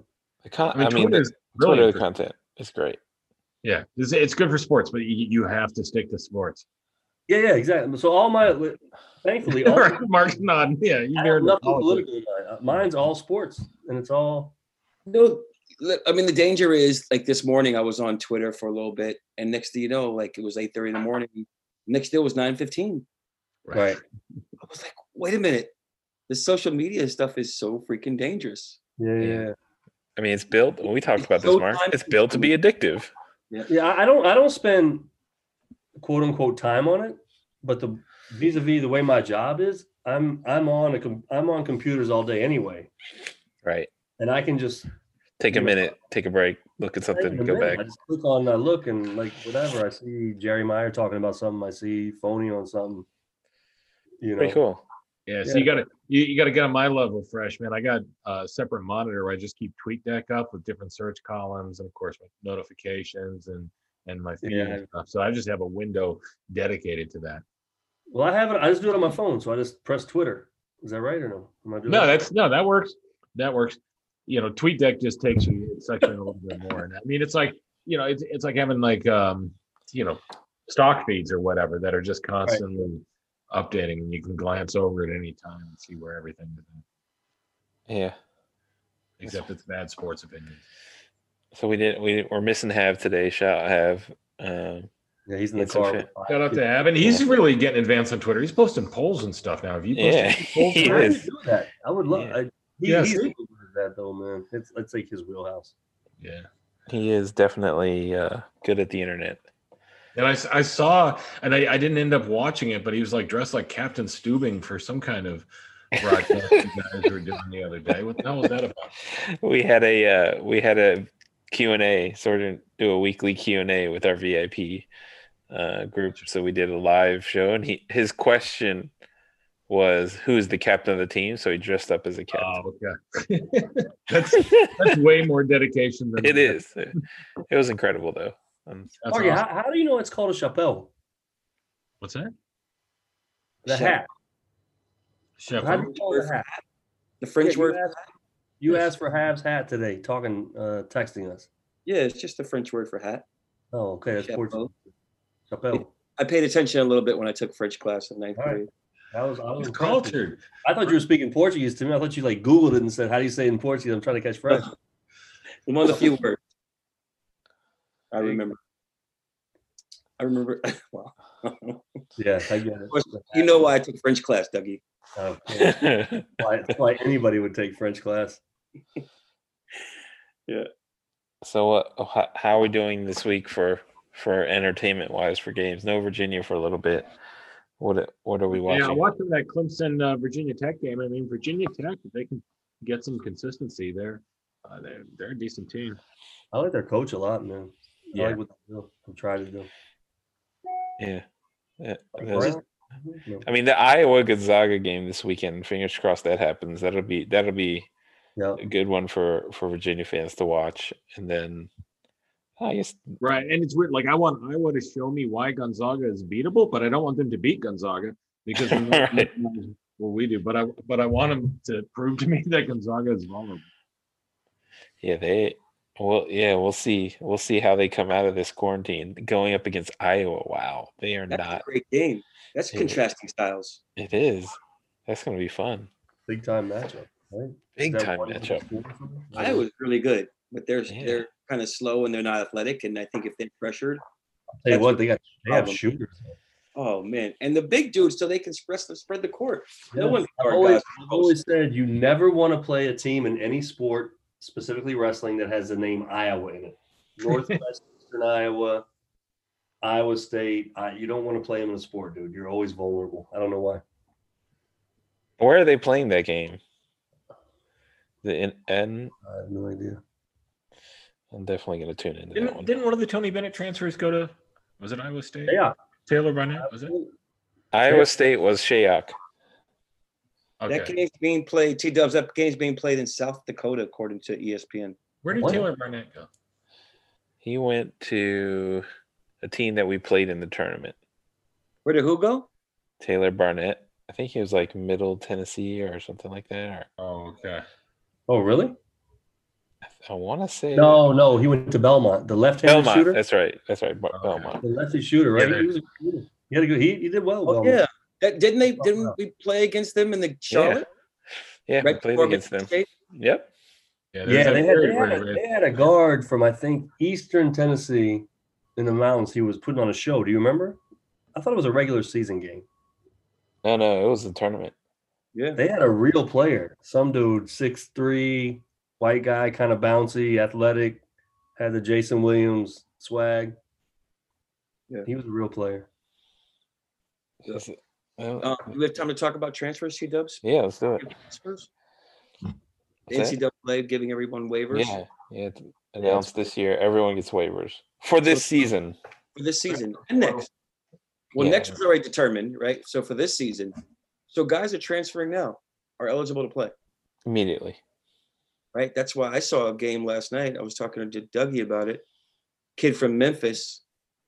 D: Twitter content is great.
B: Yeah, it's good for sports, but you have to stick to sports.
C: Yeah, exactly. So thankfully,
B: Mark's nodding. Yeah,
C: you're nothing political. Mine's all sports, and it's all.
A: No, I mean the danger is like this morning I was on Twitter for a little bit, and next thing you know, like it was 8:30 in the morning. Next day was 9:15.
C: Right.
A: I was like, wait a minute, the social media stuff is so freaking dangerous.
C: Yeah.
D: I mean, it's built. We talked about this, Mark. It's built to be addictive.
C: Yeah. I don't spend quote unquote time on it, but the vis-a-vis the way my job is, I'm on computers all day anyway.
D: Right.
C: And I can just
D: take a minute, take a break, look at something, go back.
C: I just click on, look, and like whatever. I see Jerry Meyer talking about something. I see Phony on something.
D: Pretty cool.
B: Yeah, so you gotta get on my level, Fresh, man. I got a separate monitor where I just keep TweetDeck up with different search columns and of course my notifications and my feed and stuff. So I just have a window dedicated to that.
C: Well, I just do it on my phone, so I just press Twitter. Is that right or no?
B: That works. That works. TweetDeck just takes you a section a little bit more. And I mean, it's like, it's like having like, stock feeds or whatever that are just constantly updating, and you can glance over at any time and see where everything is.
D: Yeah.
B: Except it's bad sports opinions.
D: So we're missing Have today. Shout out Have.
C: Yeah, he's in the
D: It's a
C: car.
D: fit.
B: Shout out to Have, and he's really getting advanced on Twitter. He's posting polls and stuff now. Have you posted
D: Yeah,
B: polls?
D: he
C: How do you
D: is.
C: do that? I would love.
D: Yeah.
C: He's
B: see?
C: good at that though, man. It's like his wheelhouse.
B: Yeah.
D: He is definitely good at the internet.
B: And I saw, and I didn't end up watching it, but he was like dressed like Captain Steubing for some kind of broadcast you guys were doing the other day. What the hell was that about?
D: We had a Q&A, sort of do a weekly Q&A with our VIP group. So we did a live show, and his question was, who's the captain of the team? So he dressed up as a captain.
B: Oh, okay. that's way more dedication than
D: It is. It was incredible though.
B: That's
C: Marky,
B: awesome.
C: how do you know it's called a chapelle?
B: What's that?
C: The hat.
B: Chef.
C: How do you call the hat?
A: The French word.
C: You asked for Hab's hat today, texting us.
A: Yeah, it's just the French word for hat.
C: Oh, okay. That's
A: Chapeau.
C: Portuguese. Chapelle.
A: I paid attention a little bit when I took French class in ninth
C: All right.
A: grade.
C: I was
B: It's
C: impressed.
B: cultured.
C: I thought you were speaking Portuguese to me. I thought you like Googled it and said, "How do you say it in Portuguese?" I'm trying to catch French.
A: One of the few words I remember. Well,
C: Yeah, I get it.
A: you know why I took French class, Dougie.
C: Oh, yeah. Why anybody would take French class.
D: So how are we doing this week for entertainment wise for games? No Virginia for a little bit. What are we watching?
B: Yeah, watching that Clemson Virginia Tech game. I mean, Virginia Tech, if they can get some consistency, they're a decent team.
C: I like their coach a lot, man. I
B: Yeah.
C: like what they do. I'm trying to do.
D: Yeah.
C: Like
D: Those-
C: Brown? No.
D: I mean, the Iowa Gonzaga game this weekend. Fingers crossed that happens. That'll be
C: Yeah.
D: a good one for Virginia fans to watch. And then I guess
B: Right, and it's weird. Like, I want Iowa to show me why Gonzaga is beatable, but I don't want them to beat Gonzaga because we know
D: Right.
B: what we do. But I want them to prove to me that Gonzaga is vulnerable.
D: we'll see. We'll see how they come out of this quarantine. Going up against Iowa. Wow. They are
A: That's
D: not.
A: a great game. That's
D: Yeah.
A: contrasting styles.
D: It is. That's gonna be fun.
C: Big time matchup. Right?
D: Big
C: Is that
D: time
C: one
D: matchup.
C: of the schools?
A: Iowa's really good, but they're
D: Yeah.
A: kind of slow and they're not athletic. And I think if they're pressured,
C: Tell you what, they have
A: problem.
C: shooters.
A: oh man, and the big dudes, so they can spread the court. No
C: Yeah.
A: one can
C: I've
A: guard
C: always,
A: guys.
C: I've always said you never want to play a team in any sport, specifically wrestling, that has the name Iowa in it. Northwestern Iowa, Iowa State. You don't want to play them in a sport, dude. You're always vulnerable. I don't know why.
D: Where are they playing that game? And
C: I have no idea.
D: I'm definitely gonna tune into that one.
B: Didn't one of the Tony Bennett transfers go to? Was it Iowa State?
C: Yeah.
B: Taylor Barnett, was it?
D: Iowa State was Shayok.
B: Okay.
A: That game's being played. T-Dubs, that game's being played in South Dakota, according to ESPN.
B: Where did
C: What?
B: Taylor Barnett go?
D: He went to a team that we played in the tournament.
A: Where did who go?
D: Taylor Barnett. I think he was like Middle Tennessee or something like that. Or
B: Oh, okay.
C: Oh, really?
D: I want to say
C: No. He went to Belmont, the left-handed
D: Belmont.
C: shooter.
D: That's right. Belmont.
C: The lefty shooter, right?
B: Yeah,
C: He was a shooter. He had a good. He did well.
A: Oh
C: Belmont.
A: yeah, didn't we play against them in the Charlotte?
D: Yeah, we played
A: before
D: against them.
A: Michigan State?
D: Yep.
B: Yeah,
C: Yeah,
B: there's
C: they had a guard from, I think, Eastern Tennessee in the mountains. He was putting on a show. Do you remember? I thought it was a regular season game.
D: No, it was a tournament.
A: Yeah.
C: They had a real player. Some dude, 6'3", white guy, kind of bouncy, athletic, had the Jason Williams swag.
A: Yeah.
C: He was a real player.
D: Is it-
A: Do we have time to talk about transfers, T-Dubs?
D: yeah, let's do it.
A: Transfers? The
D: What's that?
A: NCAA giving everyone waivers
D: Yeah. It's announced this year. Everyone gets waivers for this season.
A: for this season and next. Well,
D: Yeah.
A: next was already determined, right? So for this season, so guys are transferring now, are eligible to play,
D: Immediately.
A: right? That's why I saw a game last night. I was talking to Dougie about it. Kid from Memphis.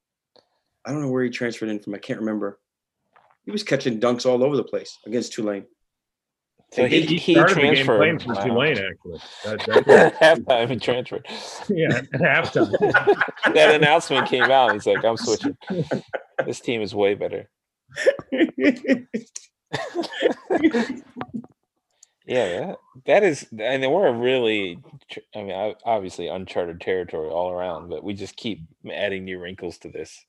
A: I don't know where he transferred in from. I can't remember. He was catching dunks all over the place against Tulane.
D: So he
B: started the game
D: transferred.
B: playing for
D: Wow.
B: Tulane, actually.
D: Halftime, he transferred.
B: Yeah, at halftime.
D: That announcement came out. He's like, I'm switching. This team is way better. Yeah, that is, and we're really, I mean, obviously uncharted territory all around, but we just keep adding new wrinkles to this.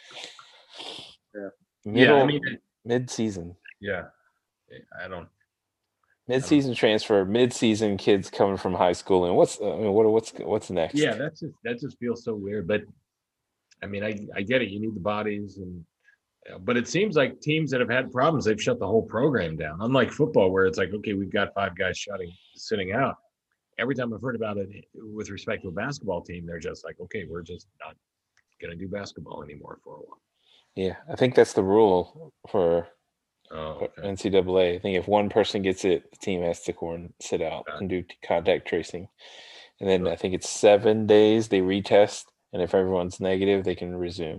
B: Yeah.
D: Mid-season.
B: Yeah. I don't.
D: Mid-season transfer, mid-season kids coming from high school, and what's next?
B: Yeah, that just feels so weird. But I mean, I get it. You need the bodies, but it seems like teams that have had problems, they've shut the whole program down. Unlike football, where it's like, okay, we've got 5 guys sitting out. Every time I've heard about it with respect to a basketball team, they're just like, okay, we're just not going to do basketball anymore for a while.
D: Yeah, I think that's the rule for
B: Okay.
D: NCAA. I think if one person gets it, the team has to sit out and do contact tracing. And then I think it's 7 days they retest, and if everyone's negative, they can resume.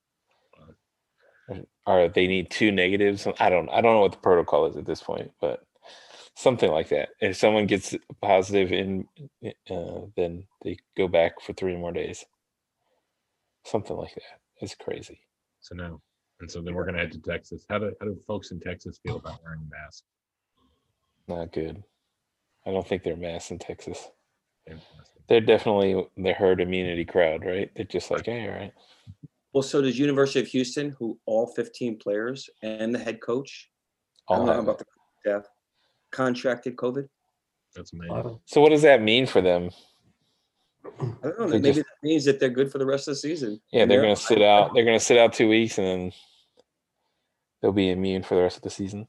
D: Or they need 2 negatives. I don't know what the protocol is at this point, but something like that. If someone gets positive then they go back for 3 more days. Something like that. It's crazy.
B: So no. And so then we're going to head to Texas. How do folks in Texas feel about wearing masks?
D: Not good. I don't think they're mass in Texas.
B: Fantastic.
D: They're definitely the herd immunity crowd, right? They're just like, hey, all right.
A: Well, so does University of Houston, who all 15 players and the head coach, I don't know about the staff, contracted COVID.
B: That's amazing.
D: So what does that mean for them?
A: I don't know. Maybe that means that they're good for the rest of the season.
D: Yeah, they're going to sit out. They're going to sit out 2 weeks, and then they'll be immune for the rest of the season.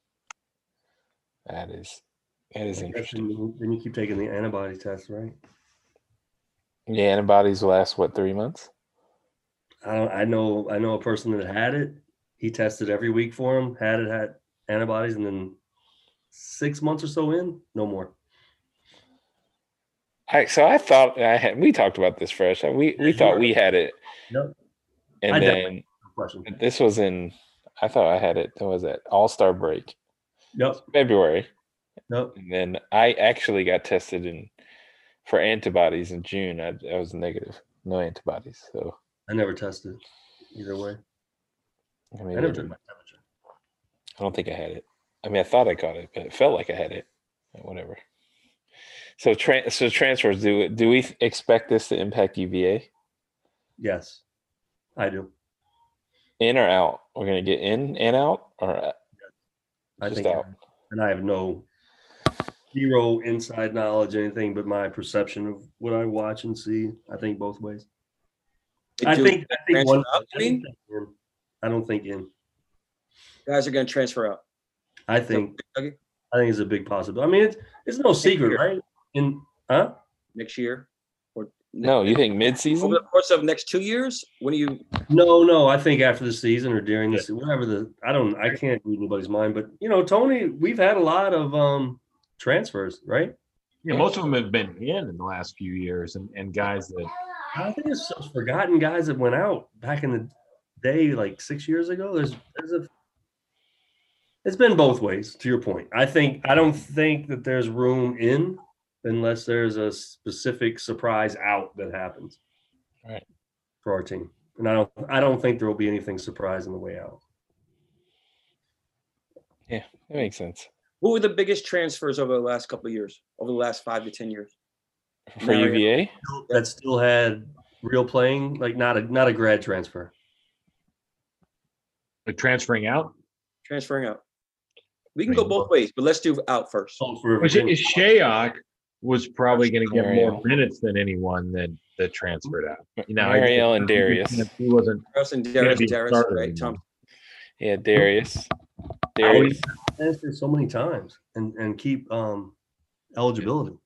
D: That is interesting.
C: Then you keep taking the antibody test, right?
D: Yeah, antibodies last 3 months?
C: I know a person that had it. He tested every week for him, had antibodies, and then 6 months or so in, no more.
D: So I thought we talked about this, Fresh. We thought we had it.
C: Yep.
D: And then this was I thought I had it. What was that? All-Star break.
C: Yep.
D: February.
C: Yep.
D: And then I actually got tested for antibodies in June. I was negative. No antibodies. So
C: I never tested either way.
D: I never took my temperature. I don't think I had it. I mean, I thought I got it, but it felt like I had it. Whatever. So transfers, do we expect this to impact UVA?
C: Yes, I do.
D: In or out? We're going to get in and out, or
C: I think out? And I have zero inside knowledge, anything but my perception of what I watch and see. I think both ways. I think one. I don't think in.
A: Guys are going to transfer out.
C: I think it's a big possibility. I mean, it's no secret, right?
A: Next year? Or
D: no, you think mid-season?
A: Over the course of next 2 years? When do you?
C: No. I think after the season or during the season, whatever I can't read anybody's mind. But Tony, we've had a lot of transfers, right?
B: Yeah, most of them have been in the last few years, and guys that
C: I think it's just forgotten guys that went out back in the day, like 6 years ago. It's been both ways. To your point, I don't think that there's room in unless there's a specific surprise out that happens,
D: right,
C: for our team. And I don't think there will be anything surprising the way out.
D: Yeah, that makes sense.
A: Who were the biggest transfers over the last couple of years? Over the last 5 to 10 years?
D: For UVA?
C: That still had real playing, like not a grad transfer.
B: Like transferring out?
A: Transferring out. We can go both ways, but let's do out first.
B: Shayok was probably going to get more minutes than anyone that transferred out.
D: Mariel and Darius.
B: He wasn't.
A: Darius, right? Tom.
D: Yeah, Darius.
C: Transfer so many times and keep eligibility.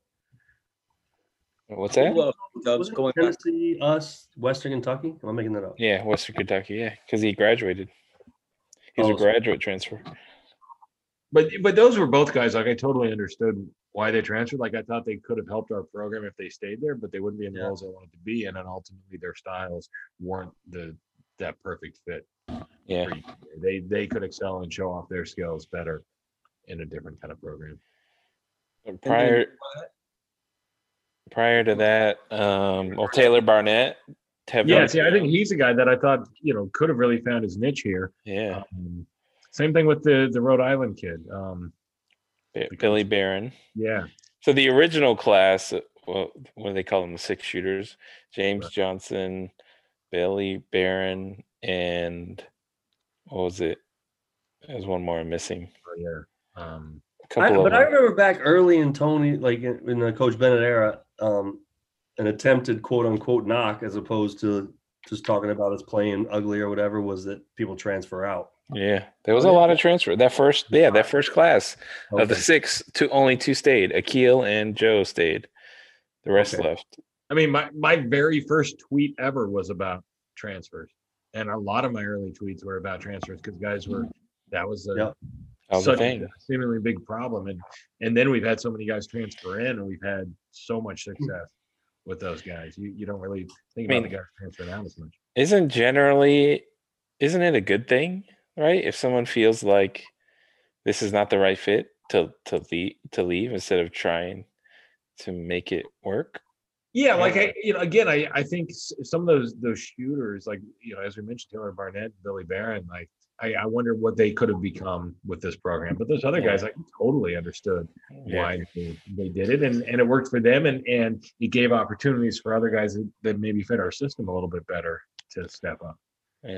D: What's that?
A: Dubs going
C: Tennessee, us, Western Kentucky. Am I making that up?
D: Yeah, Western Kentucky. Yeah, because he graduated. He's a graduate transfer.
B: But those were both guys. Like I totally understood why they transferred. Like I thought they could have helped our program if they stayed there, but they wouldn't be in the roles they wanted to be in, and ultimately their styles weren't that perfect fit.
D: Yeah,
B: they could excel and show off their skills better in a different kind of program.
D: And prior to that, well, Taylor Barnett.
B: Yeah, see, I think he's a guy that I thought, could have really found his niche here.
D: Yeah.
B: Same thing with the Rhode Island kid.
D: Billy Barron.
B: Yeah.
D: So the original class, what do they call them? The 6 shooters: James Johnson, Billy Barron, and what was it? There's one more I'm missing.
B: Oh, yeah.
C: I remember back early in Tony, like in the Coach Bennett era, an attempted quote unquote knock, as opposed to just talking about us playing ugly or whatever, was that people transfer out.
D: Yeah, there was a lot of transfer. That first class of the 6, only 2 stayed. Akil and Joe stayed. The rest left.
B: I mean, my very first tweet ever was about transfers, and a lot of my early tweets were about transfers because guys were. That was such a seemingly big problem, and then we've had so many guys transfer in, and we've had so much success with those guys. You don't really think about the guys transferring out as much.
D: Isn't it a good thing, right? If someone feels like this is not the right fit to leave instead of trying to make it work.
B: Yeah, like I think some of those shooters, like as we mentioned, Taylor Barnett, Billy Barron, like I wonder what they could have become with this program. But those other guys, I totally understood why they did it, and it worked for them, and it gave opportunities for other guys that maybe fit our system a little bit better to step up.
D: Yeah,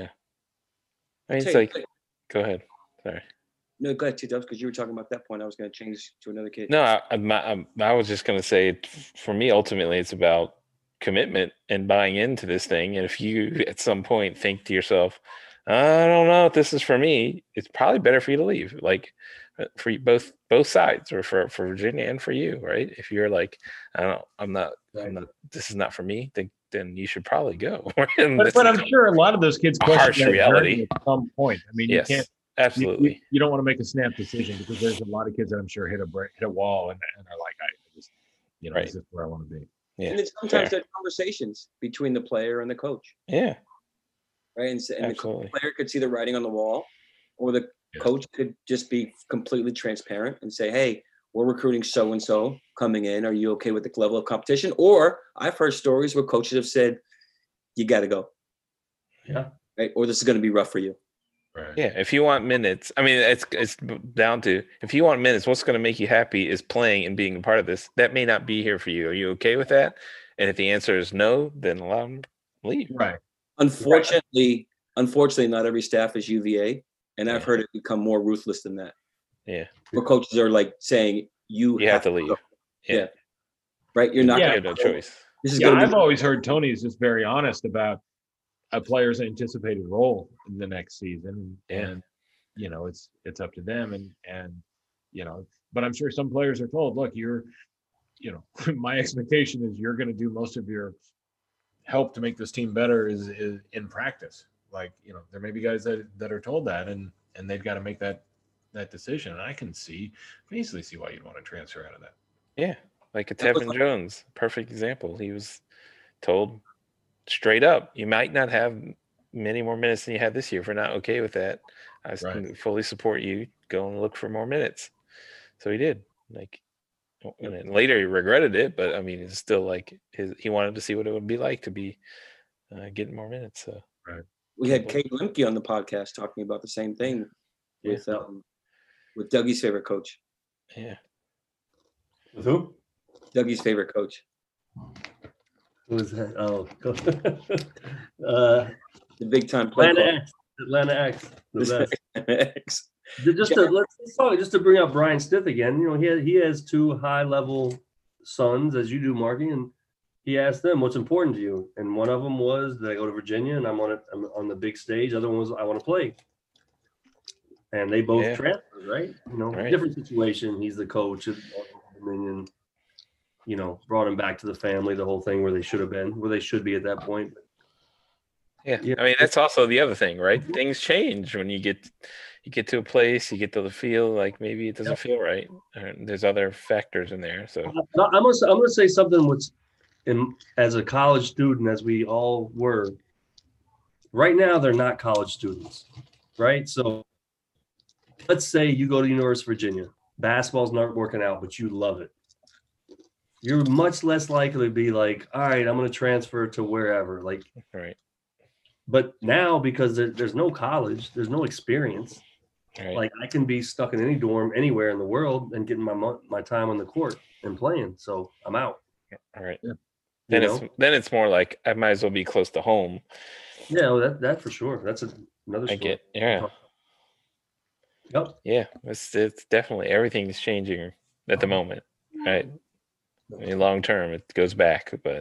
D: I mean, it's like, go ahead. Sorry.
A: No, go ahead, T-Dubs, because you were talking about that point. I was going to change to another kid.
D: No, I was just going to say, for me, ultimately, it's about commitment and buying into this thing. And if you, at some point, think to yourself, I don't know if this is for me, it's probably better for you to leave. Like, for both sides, or for Virginia and for you, right? If you're like, I don't know, I'm not. This is not for me. Then you should probably go.
B: but I'm sure a lot of those kids question
D: harsh reality
B: at some point. I mean,
D: yes,
B: you can't.
D: Absolutely.
B: You don't want to make a snap decision, because there's a lot of kids that I'm sure hit a wall and are like, I just, this is where I want to be.
A: Yeah. And sometimes there are conversations between the player and the coach.
D: Yeah.
A: Right. And the player could see the writing on the wall, or the coach could just be completely transparent and say, hey, we're recruiting so-and-so coming in. Are you okay with the level of competition? Or I've heard stories where coaches have said, you got to go.
C: Yeah.
A: Right. Or this is going to be rough for you.
B: Right.
D: Yeah, if you want minutes, I mean, it's down to, if you want minutes, what's going to make you happy is playing and being a part of this. That may not be here for you. Are you okay with that? And if the answer is no, then allow them to leave.
B: Right.
A: Unfortunately, not every staff is UVA, and I've heard it become more ruthless than that.
D: Yeah.
A: Where coaches are like saying, you have to leave. Yeah. Right. You're not going to
D: have no choice.
B: I've always heard Tony is just very honest about a player's anticipated role in the next season, and it's up to them, and but I'm sure some players are told, look, you're my expectation is you're going to do most of your help to make this team better is in practice. Like, there may be guys that are told that, and they've got to make that decision, and I can easily see why you'd want to transfer out of that.
D: Yeah, like a Tevin Jones, perfect example. He was told straight up, you might not have many more minutes than you had this year. If we're not okay with that, I fully support you. Go and look for more minutes. So he did. Like, and then later he regretted it, but I mean, it's still like he wanted to see what it would be like to be getting more minutes. So
A: we had Kate Lemke on the podcast talking about the same thing with Dougie's favorite coach.
D: Yeah.
C: With who?
A: Dougie's favorite coach.
C: Who was that? Oh,
A: the big time play.
C: Atlanta X. X. Just to bring up Brian Stith again, he has 2 high level sons, as you do, Marky, and he asked them, "What's important to you?" And one of them was that I go to Virginia and I'm on the big stage. The other one was I want to play. And they both transferred, right? Different situation. He's the coach of Dominion. Brought him back to the family, the whole thing where they should be at that point.
D: Yeah. I mean, that's also the other thing, right? Things change when you get to a place, you get to the feel like maybe it doesn't feel right. There's other factors in there. So
C: I'm gonna say something as a college student, as we all were. Right now, they're not college students, right? So let's say you go to University of Virginia basketball's not working out, but you love it, you're much less likely to be like, all right, I'm going to transfer to wherever. Like,
D: Right.
C: But now, because there's no college, there's no experience.
D: Right.
C: Like, I can be stuck in any dorm anywhere in the world and getting my time on the court and playing. So I'm out.
D: All right.
B: Yeah.
D: Then it's more like I might as well be close to home.
C: Yeah, well, that for sure. That's another story.
D: I get, yeah.
C: Yep.
D: Yeah, it's definitely everything's changing at the moment, right? I mean, long term, it goes back, but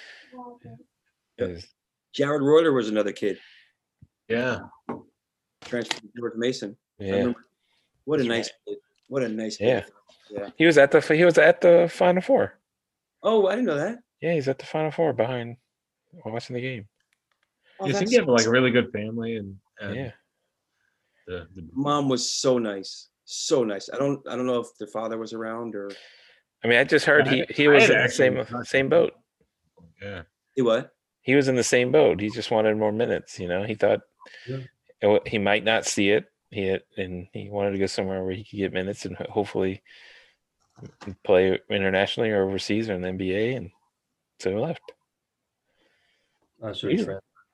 A: Jared Reuter was another kid.
B: Yeah.
A: Transferred to George Mason.
D: yeah,
A: What a nice kid. What a nice kid.
D: yeah.
A: Yeah.
D: He was at the Final Four.
A: Oh, I didn't know that.
D: Yeah, he's at the Final Four behind watching the game.
A: Oh,
B: You think
A: that's
B: you have like a really good family and
D: Yeah,
B: the
A: Mom was so nice. So nice. I don't know if the father was around or
D: I mean, I just heard
B: I
D: he was
B: had
D: in the
B: actually
D: same boat.
B: yeah.
A: he what?
D: He was in the same boat. He just wanted more minutes. He thought he might not see it. And he wanted to go somewhere where he could get minutes and hopefully play internationally or overseas or in the NBA. And so he left.
C: I should
D: Easy.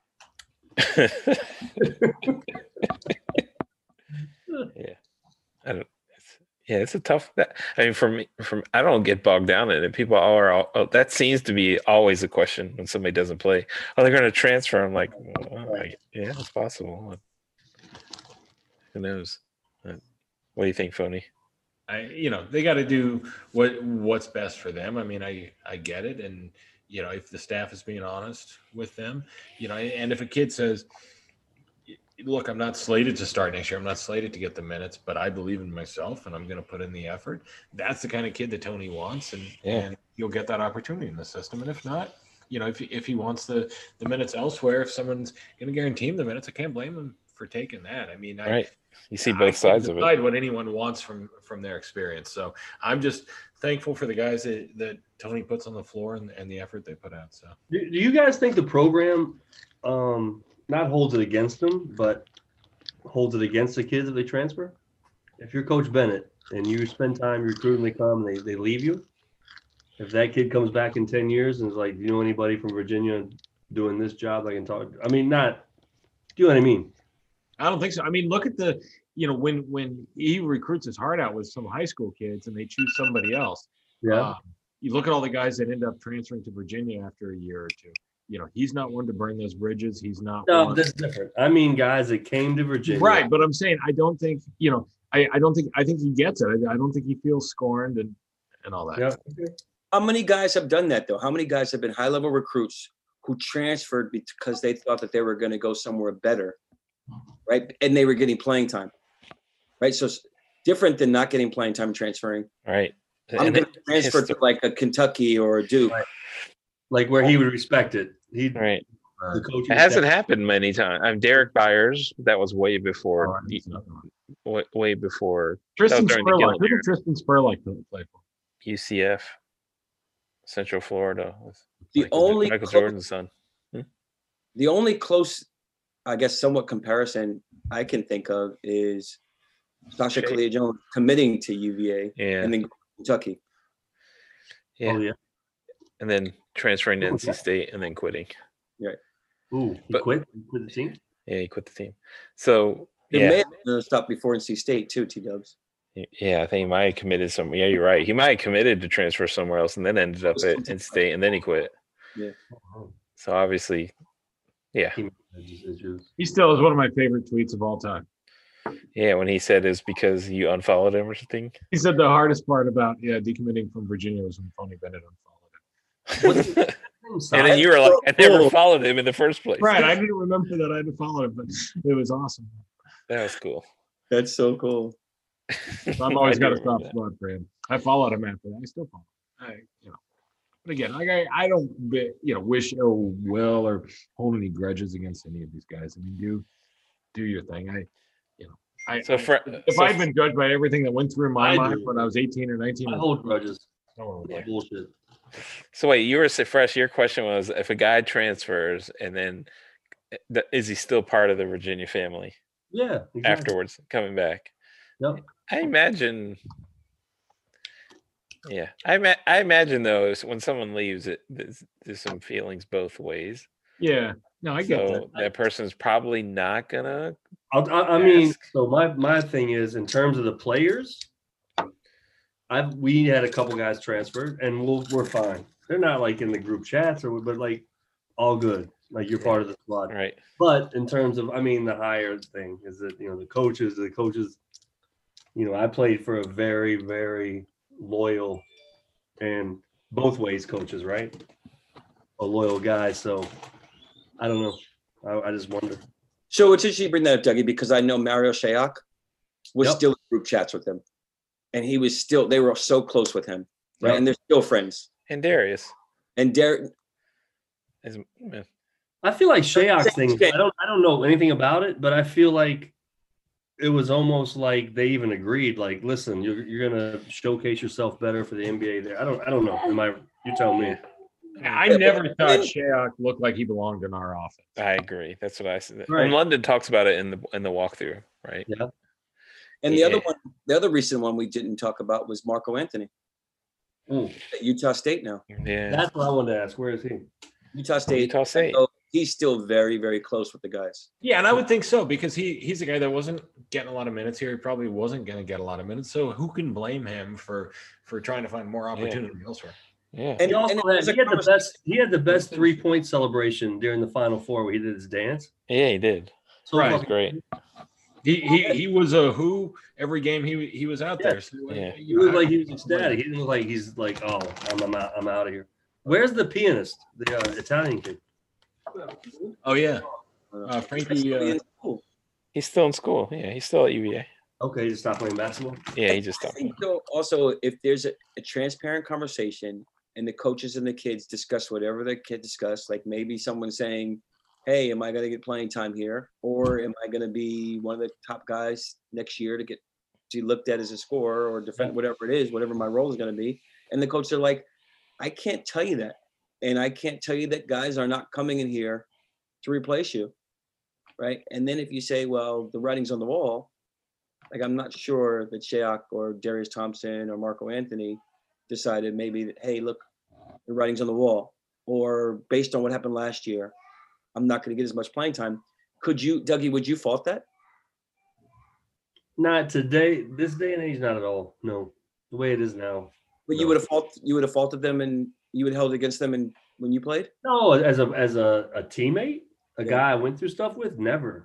D: Yeah, it's a tough. I mean, I don't get bogged down in it. People are. That seems to be always a question when somebody doesn't play. Oh, they're going to transfer. I'm like, yeah, it's possible. Who knows? What do you think, Phony?
B: They got to do what's best for them. I mean, I get it, and if the staff is being honest with them, and if a kid says, look, I'm not slated to start next year. I'm not slated to get the minutes, but I believe in myself and I'm going to put in the effort. That's the kind of kid that Tony wants. And you'll get that opportunity in the system. And if not, if he wants the minutes elsewhere, if someone's going to guarantee him the minutes, I can't blame him for taking that. I mean,
D: right. You see both sides of it.
B: What anyone wants from their experience. So I'm just thankful for the guys that Tony puts on the floor and the effort they put out. So
C: do you guys think the program, not holds it against them, but holds it against the kids if they transfer? If you're Coach Bennett and you spend time recruiting, they come, they leave you. If that kid comes back in 10 years and is like, do you know anybody from Virginia doing this job I can talk? I mean, do you know what I mean?
B: I don't think so. I mean, look at when he recruits his heart out with some high school kids and they choose somebody else.
C: Yeah.
B: You look at all the guys that end up transferring to Virginia after a year or two. He's not one to burn those bridges. He's not.
C: No, that's different. I mean, guys that came to Virginia.
B: Right, but I'm saying I don't think I think he gets it. I don't think he feels scorned and all that.
C: Yeah.
A: How many guys have done that though? How many guys have been high-level recruits who transferred because they thought that they were going to go somewhere better, right? And they were getting playing time, right? So it's different than not getting playing time and transferring.
D: Right.
A: I'm going to transfer to like a Kentucky or a Duke.
C: Right. Like where he would respect it.
D: Right.
C: The coach.
D: It hasn't happened many times. I'm Derek Byers. That was way before. Way before.
B: Tristan Spurlock. Who did Tristan Spurlock play for?
D: UCF, Central Florida.
A: The only
D: Michael Jordan's son.
A: The only close, I guess, somewhat comparison I can think of is Sasha Kalia-Jones committing to UVA and then Kentucky.
D: Yeah.
C: Oh, yeah.
D: And then transferring to NC State and then quitting.
A: Right.
C: Ooh, he quit? He quit the team?
D: Yeah, he quit the team. So
A: It may have stopped before NC State too, T-Dubs.
D: Yeah, I think he might have committed somewhere. Yeah, you're right. He might have committed to transfer somewhere else and then ended up at NC State and then he quit.
A: Yeah.
D: So obviously, yeah.
B: He still is one of my favorite tweets of all time.
D: Yeah, when he said it's because you unfollowed him or something.
B: He said the hardest part about decommitting from Virginia was when Tony Bennett unfollowed him.
D: And then you were like, I never followed him in the first place.
B: Right. I didn't remember that I had to follow him, but it was awesome.
D: That was cool.
A: That's so cool.
B: So I've always got a soft spot for him. I followed him after that. I still follow him. But again, I don't wish ill will or hold any grudges against any of these guys. I mean, do your thing. If I'd been judged by everything that went through my mind when I was 18 or 19,
C: I hold grudges.
B: Yeah.
C: Bullshit.
D: So wait, you were Fresh. Your question was, if a guy transfers and then is he still part of the Virginia family?
C: Yeah. Exactly.
D: Afterwards, coming back.
C: Yep.
D: I imagine Yeah, I imagine though when someone leaves, there's some feelings both ways.
B: Yeah, no, I get that.
D: So that person's probably not gonna.
C: I mean,
D: ask.
C: so my thing is in terms of the players, we had a couple guys transferred, and we're fine. They're not like in the group chats but like all good. Like you're part of the squad.
D: Right.
C: But in terms of, the higher thing is that, the coaches, I played for a very, very loyal and both ways coaches, right? A loyal guy. So I don't know. I just wonder.
A: So it's interesting you bring that up, Dougie, because I know Mario Shayok was
C: Yep.
A: still in group chats with him. And they were so close with him, right?
C: Yep.
A: And they're still friends.
D: And Darius.
A: And Derek,
C: I feel like Shayok's thing, I don't know anything about it, but I feel like it was almost like they even agreed, like, listen, you're gonna showcase yourself better for the NBA there. I don't know. You tell me.
B: I never thought Shayok looked like he belonged in our offense.
D: I agree. That's what I said.
C: Right.
D: And London talks about it in the walkthrough, right?
C: Yeah.
A: and the other recent one we didn't talk about was Marco Anthony at Utah State now.
D: Yeah.
C: That's what I wanted to ask. Where is he?
A: Utah State.
D: Utah State.
A: So he's still very, very close with the guys.
B: Yeah, and I would think so because he's a guy that wasn't getting a lot of minutes here. He probably wasn't going to get a lot of minutes. So who can blame him for trying to find more opportunity elsewhere?
D: Yeah.
A: And,
C: He also
A: and
C: had the best 3-point celebration during the Final Four where he did his dance.
D: Yeah, he did.
C: So
B: Right.
C: fucking-
D: Great.
B: He was a who every game he was out there. So,
D: Yeah.
C: He looked like he was ecstatic. He didn't look like he's like, oh, I'm out of here. Where's the pianist, the Italian kid?
B: Oh yeah,
A: he's
B: Frankie.
A: still in school.
D: He's still in school. Yeah, he's still at UVA.
C: Okay, just stopped playing basketball.
D: Yeah, he just
A: I
D: stopped.
A: think though, also if there's a transparent conversation and the coaches and the kids discuss whatever the kid discuss, like maybe someone saying, hey, am I going to get playing time here? Or am I going to be one of the top guys next year to get looked at as a scorer or defend, whatever it is, whatever my role is going to be. And the coaches are like, I can't tell you that. And I can't tell you that guys are not coming in here to replace you. Right. And then if you say, well, the writing's on the wall, like I'm not sure that Shayok or Darius Thompson or Marco Anthony decided maybe that, hey, look, the writing's on the wall. Or based on what happened last year, I'm not going to get as much playing time. Could you, Dougie, would you fault that?
C: Not today. This day and age, not at all. No, the way it is now.
A: But you would have faulted them and you would have held against them and when you played?
C: No, as a teammate, a guy I went through stuff with, never.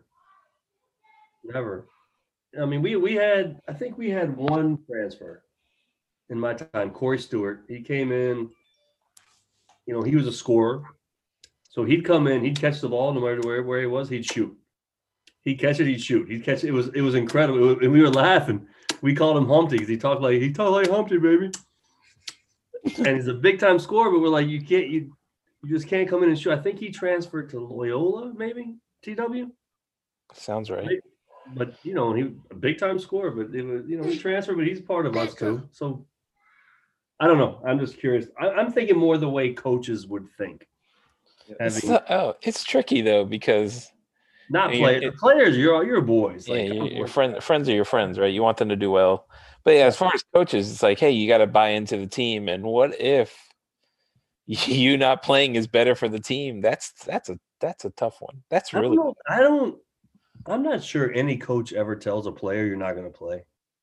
C: I mean, I think we had one transfer in my time, Corey Stewart. He came in, he was a scorer. So he'd come in, he'd catch the ball no matter where he was, he'd shoot. He'd catch it, he'd shoot. He'd catch it. It was incredible. And we were laughing. We called him Humpty because he talked like Humpty, baby. And he's a big time scorer, but we're like, you just can't come in and shoot. I think he transferred to Loyola, maybe TW.
D: Sounds right.
C: But he a big time scorer, but it was, he transferred, but he's part of us too. So I don't know. I'm just curious. I'm thinking more the way coaches would think.
D: It's tricky though because
C: not players. Players, you're boys.
D: Like, yeah, your friends are your friends, right? You want them to do well. But yeah, as far as coaches, it's like, hey, you got to buy into the team. And what if you not playing is better for the team? That's a tough one. That's really.
C: I'm not sure any coach ever tells a player you're not going to play.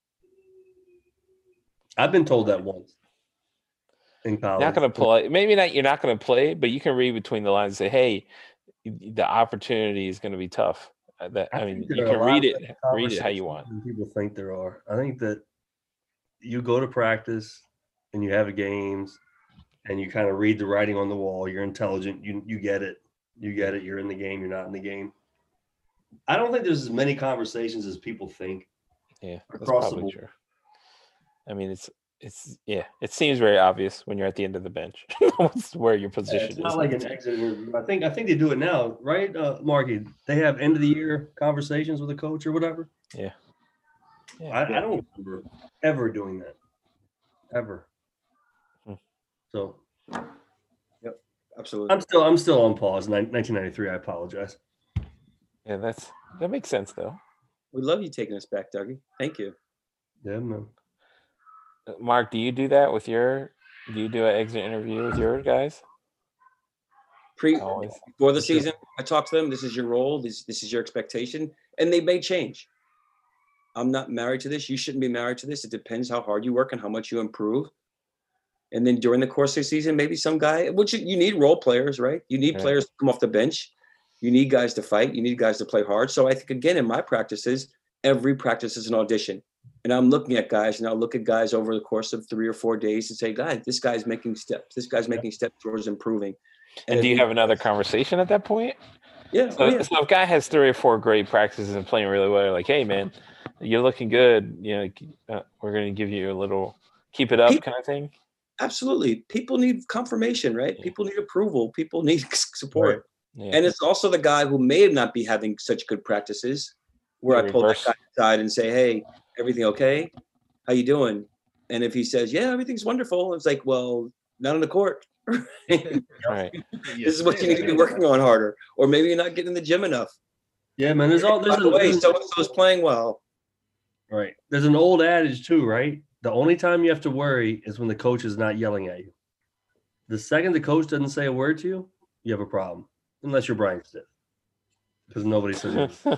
C: I've been told that once in college.
D: Not going to play. Maybe not. You're not going to play, but you can read between the lines and say, "Hey, the opportunity is going to be tough." You can read it how you want.
C: People think there are. I think that you go to practice and you have games, and you kind of read the writing on the wall. You're intelligent. You get it. You're in the game. You're not in the game. I don't think there's as many conversations as people think.
D: Yeah, that's
C: across
D: probably
C: the board.
D: true. I mean, it seems very obvious when you're at the end of the bench where your position
C: it's
D: is.
C: not like an exit interview. I think they do it now, right, Marky? They have end of the year conversations with a coach or whatever.
D: Yeah.
C: I don't remember ever doing that, ever. So.
A: Yep, absolutely.
C: I'm still on pause. 1993. I apologize.
D: Yeah, that makes sense though.
A: We love you taking us back, Dougie. Thank you.
C: Yeah, man.
D: Mark, do you do that with do you do an exit interview with your guys? Always.
A: Before the season, I talk to them. This is your role. This is your expectation, and they may change. I'm not married to this. You shouldn't be married to this. It depends how hard you work and how much you improve. And then during the course of the season, maybe some guy, which you need role players, right? You need players to come off the bench. You need guys to fight. You need guys to play hard. So I think, again, in my practices, every practice is an audition. And I'm looking at guys, and I'll look at guys over the course of 3 or 4 days and say, guys, this guy's making steps. This guy's making steps towards improving.
D: And do you have another conversation at that point?
A: Yeah.
D: So if a guy has 3 or 4 great practices and playing really well, like, hey, man, you're looking good. We're going to give you a little keep it up kind of thing.
A: Absolutely. People need confirmation, right? Yeah. People need approval. People need support. Right. Yeah. And it's also the guy who may not be having such good practices where I pull that guy aside and say, hey, everything okay? How you doing? And if he says, yeah, everything's wonderful, it's like, well, not on the court.
D: Right.
A: This is what you need to be working on harder. Or maybe you're not getting in the gym enough.
C: Yeah, man. By
A: the way, so-and-so's playing well.
C: Right. There's an old adage too, right? The only time you have to worry is when the coach is not yelling at you. The second the coach doesn't say a word to you, you have a problem. Unless you're Brian Stiff. Because nobody says anything.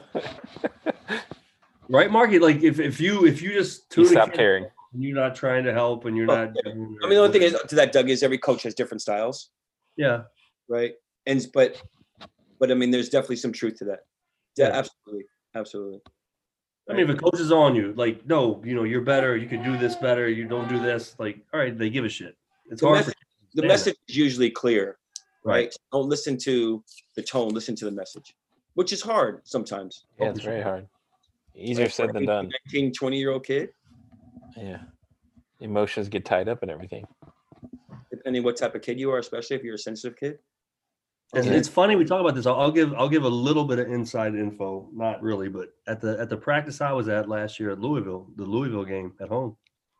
C: Right, Marky? Like if you just
D: stop caring.
C: And you're not trying to help and you're not.
A: I mean, the only thing is to that, Doug, is every coach has different styles.
C: Yeah.
A: Right. And but I mean, there's definitely some truth to that. Yeah, absolutely. Absolutely.
C: I mean, if a coach is on you, like, no, you're better. You can do this better. You don't do this. Like, all right, they give a shit. It's hard.
A: The message is usually clear, right? So don't listen to the tone. Listen to the message, which is hard sometimes.
D: Yeah, it's very hard. Easier said than done.
A: 19, 20-year-old kid.
D: Yeah. Emotions get tied up and everything.
A: Depending what type of kid you are, especially if you're a sensitive kid.
C: It's funny we talk about this. I'll give a little bit of inside info, not really, but at the practice I was at last year at Louisville, the Louisville game at home.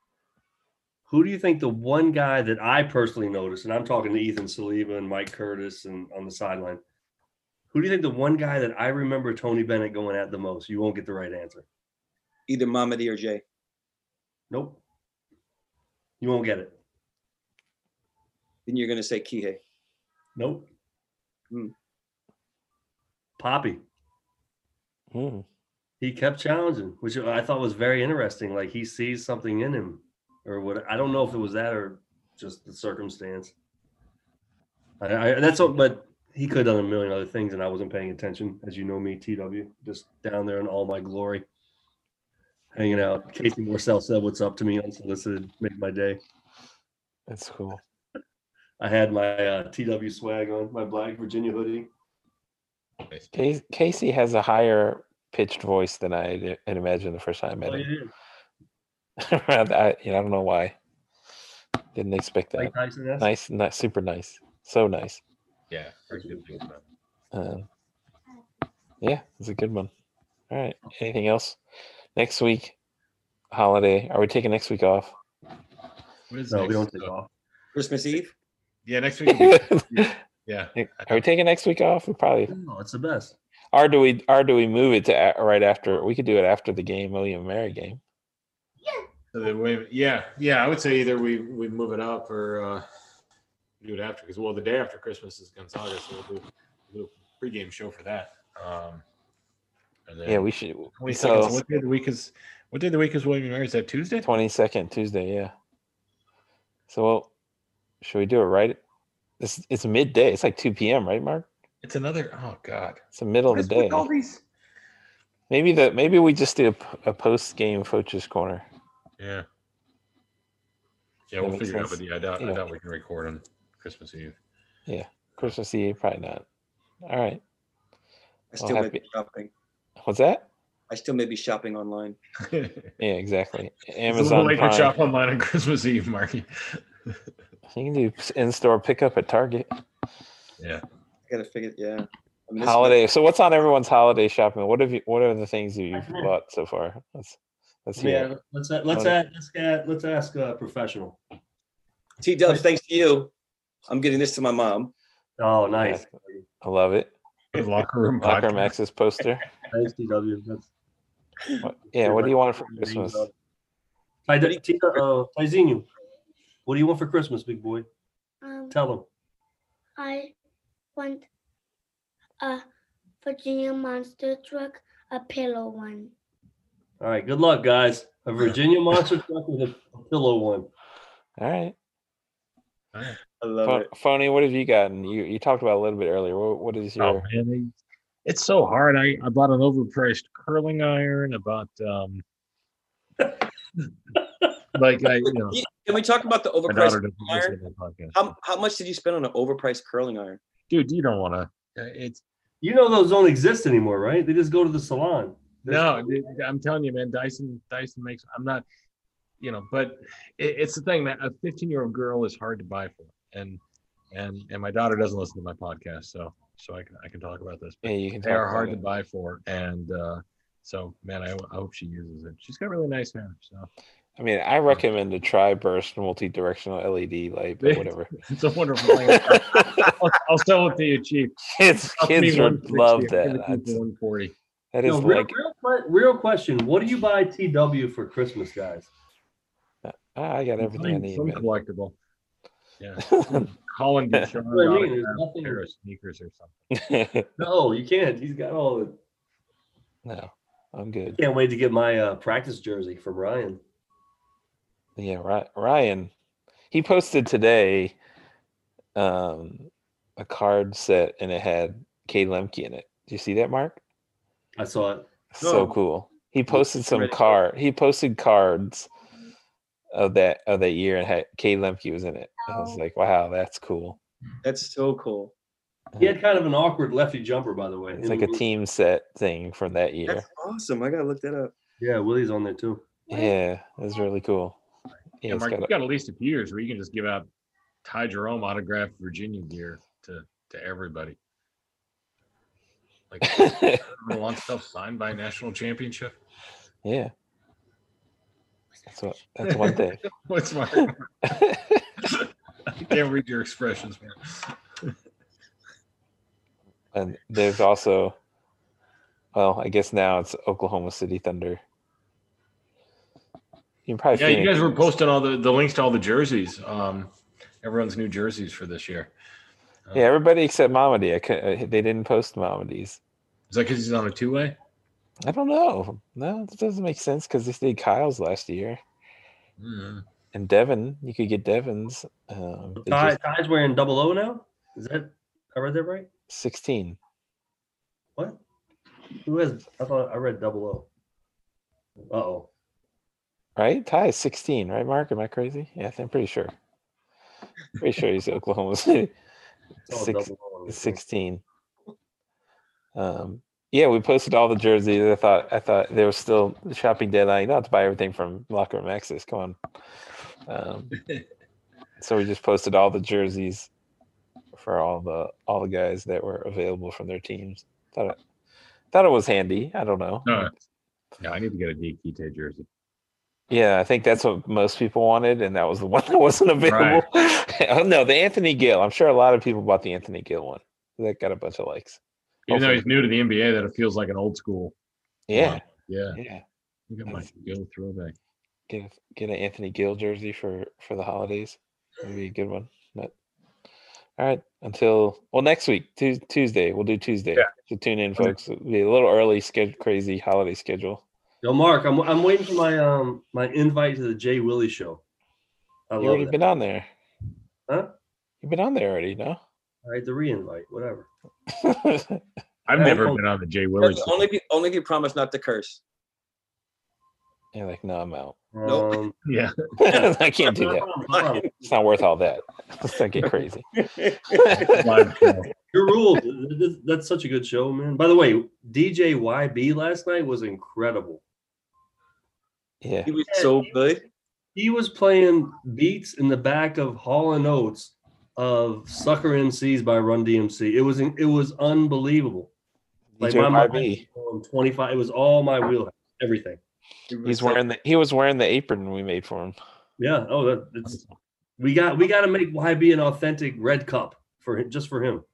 C: Who do you think the one guy that I personally noticed, and I'm talking to Ethan Saliba and Mike Curtis and on the sideline, who do you think the one guy that I remember Tony Bennett going at the most? You won't get the right answer.
A: Either Mamadi or Jay.
C: Nope. You won't get it.
A: Then you're going to say Kihei.
C: Nope. Poppy. He kept challenging, which I thought was very interesting. Like he sees something in him, or what? I don't know if it was that or just the circumstance. That's what, but he could have done a million other things, and I wasn't paying attention. As you know me, TW, just down there in all my glory, hanging out. Casey Morcell said what's up to me unsolicited, made my day.
D: That's cool.
C: I had my TW swag on, my black Virginia hoodie.
D: Casey has a higher pitched voice than I had imagined the first time I met him. I don't know why. Didn't expect that. Nice, not super nice. So nice.
B: Yeah.
D: Yeah, it's a good one. All right. Anything else? Next week, holiday. Are we taking next week off?
C: We don't take off.
A: Christmas Eve?
B: Yeah, next week. Yeah.
D: Are we taking next week off? We probably.
C: No, it's the best.
D: Or do we move it to right after? We could do it after the game, William and Mary game.
B: So I would say either we move it up or do it after, because the day after Christmas is Gonzaga, so we'll do a pregame show for that. And then
D: we should.
B: So what day of the week is William and Mary? Is that Tuesday?
D: 22nd, Tuesday. Yeah. So, should we do it right? It's midday. It's like 2 p.m. Right, Mark?
B: It's another. Oh God!
D: It's the middle of the day.
B: All these?
D: Maybe we just do a post game Foch's Corner.
B: Yeah. Yeah, we'll figure it out. But I doubt we can record on Christmas Eve.
D: Yeah, Christmas Eve probably not. All right.
A: I still may be shopping.
D: What's that?
A: I still may be shopping online.
D: Yeah, exactly.
B: Amazon. It's a little late to shop online on Christmas Eve, Marky.
D: You can do in-store pickup at Target.
B: Yeah.
A: I gotta figure. Yeah.
D: I mean, holiday. So, what's on everyone's holiday shopping? What are the things you've bought so far? Let's hear.
C: Yeah. Let's ask professional.
A: T-Dubs, thanks to you, I'm getting this to my mom.
C: Oh, nice.
D: I love it.
B: Locker room
D: access poster.
C: Thanks, TW.
D: Yeah. What do you want for Christmas?
C: Taizinho, what do you want for Christmas, big boy? Tell him.
E: I want a Virginia monster truck, a pillow one.
C: All right, good luck, guys. A Virginia monster truck with a pillow one.
D: All right.
A: I love it.
D: Phony, what have you gotten? You talked about it a little bit earlier. What is your?
B: Oh man, it's so hard. I bought an overpriced curling iron. I bought
A: Can we talk about the
B: my daughter
A: overpriced
B: doesn't
A: curling
B: listen
A: iron?
B: to the podcast.
A: How much did you spend on an overpriced curling iron?
B: Dude, you don't want to. It's
C: You know those don't exist anymore, right? They just go to the salon.
B: no. I'm telling you, man. Dyson makes. I'm not. But it's the thing that a 15-year-old girl is hard to buy for, and my daughter doesn't listen to my podcast, so I can talk about this.
D: Yeah, you can.
B: They are hard to buy for, and so man, I hope she uses it. She's got really nice hair, so.
D: I mean, I recommend a tri-burst multi-directional LED light, but whatever.
B: It's a wonderful thing. I'll sell it to you cheap.
D: Kids would love that.
B: 140.
D: That is
C: real question. What do you buy TW for Christmas, guys?
D: I got everything I need,
B: Some
D: man.
B: collectible. Yeah. Colin Ducharme
C: There's
B: pair of sneakers or something.
C: No, you can't. He's got all the.
D: No, I'm good.
C: Can't wait to get my practice jersey from Ryan.
D: Yeah, Ryan. He posted today a card set and it had Cade Lemke in it. Do you see that, Mark?
C: I saw it.
D: So cool. He posted He posted cards of that year and had Cade Lemke was in it. I was like, wow, that's cool.
A: That's so cool.
C: He had kind of an awkward lefty jumper, by the way.
D: It's like a team set thing from that year.
A: That's awesome. I gotta look that up.
C: Yeah, Willie's on there too.
D: Yeah, that's really cool.
B: Yeah, Mark, you got at least a few years where you can just give out Ty Jerome autographed Virginia gear to everybody. Like, everyone wants stuff signed by a national championship.
D: Yeah, that's one thing.
B: What's my? I can't read your expressions, man.
D: And there's also, well, I guess now it's Oklahoma City Thunder. You probably
B: you guys were posting all the links to all the jerseys. Everyone's new jerseys for this year.
D: Yeah, everybody except Mamadi. They didn't post Mamadi's.
B: Is that because he's on a two-way?
D: I don't know. No, that doesn't make sense because they did Kyle's last year.
B: Mm-hmm.
D: And Devin, you could get Devin's.
C: Ty's wearing 00 now? Is that, I read that right?
D: 16.
C: What? Who has, I thought I read 00. Uh-oh.
D: Right? Ty is 16, right, Mark? Am I crazy? Yeah, I'm pretty sure. Pretty sure he's Oklahoma City. 16. Yeah, we posted all the jerseys. I thought there was still the shopping deadline. You don't have to buy everything from Locker Room Access. Come on. So we just posted all the jerseys for all the guys that were available from their teams. Thought it was handy. I don't know.
B: Yeah, I need to get a Kite jersey.
D: Yeah, I think that's what most people wanted, and that was the one that wasn't available. Right. Oh, no, the Anthony Gill. I'm sure a lot of people bought the Anthony Gill one. That got a bunch of likes.
B: Even though he's new to the NBA, that it feels like an old school.
D: Yeah.
B: Yeah. Look at my Gill throwback.
D: Get an Anthony Gill jersey for the holidays. That'd be a good one. But all right, until next week, Tuesday. We'll do Tuesday.
B: Yeah.
D: So tune in, folks. It'll be a little early, crazy holiday schedule.
C: Yo, Mark, I'm waiting for my invite to the Jay Willie show.
D: You already been on there.
C: Huh?
D: You've been on there already, no?
C: All right, the re-invite, whatever.
B: I've never been on the Jay Willie show.
A: Only if you promise not to curse.
D: You're like, no, I'm out.
A: Nope.
B: Yeah.
D: I can't do that. It's not worth all that. Let's not get crazy.
C: Your rules. That's such a good show, man. By the way, DJ YB last night was incredible.
D: Yeah.
A: He was so good.
C: He was playing beats in the back of Hall & Oates of Sucker MCs by Run DMC. It was unbelievable. Like
D: DJ
C: my
D: YB.
C: 25. It was all my wheelhouse. Everything.
D: He was wearing the apron we made for him.
C: Yeah. Oh, we got to make YB an authentic red cup just for him.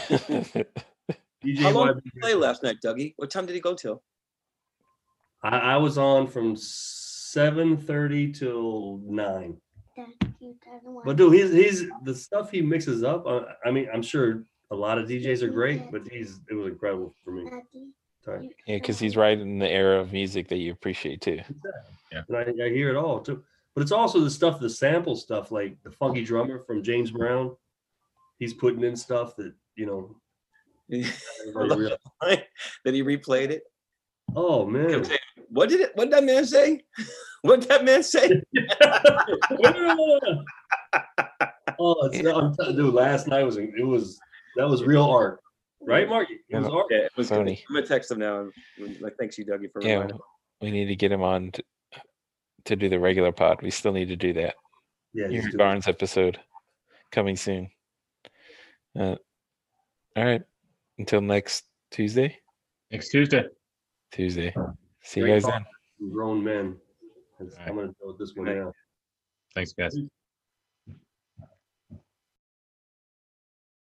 A: How long did he play last night, Dougie? What time did he go till?
C: I was on from 7:30 till 9.
E: Thank you, everyone.
C: But dude, he's the stuff he mixes up. I mean, I'm sure a lot of DJs are great, but it was incredible for me. Sorry.
D: Yeah, because he's right in the era of music that you appreciate too.
B: Yeah.
C: And I hear it all too. But it's also the sample stuff, like the Funky Drummer from James Brown. He's putting in stuff that, you know.
A: That he replayed it.
C: Oh man.
A: What did that man say? What did that man say?
C: Dude, last night that was real art. Right, Mark? It was art.
A: Yeah, it was
D: Phony.
A: I'm gonna text him now. Like, thanks you, Dougie, for
D: Yeah,
A: reminding me.
D: we need to get him on to do the regular pod. We still need to do that.
C: Yeah,
D: Your
C: just do it.
D: Barnes episode coming soon. All right. Until next Tuesday.
B: Next Tuesday.
D: See you
C: Great
D: guys
C: talk.
D: then.
C: Grown men.
B: right.
C: I'm gonna go with this one
A: Right.
C: now.
B: Thanks, guys.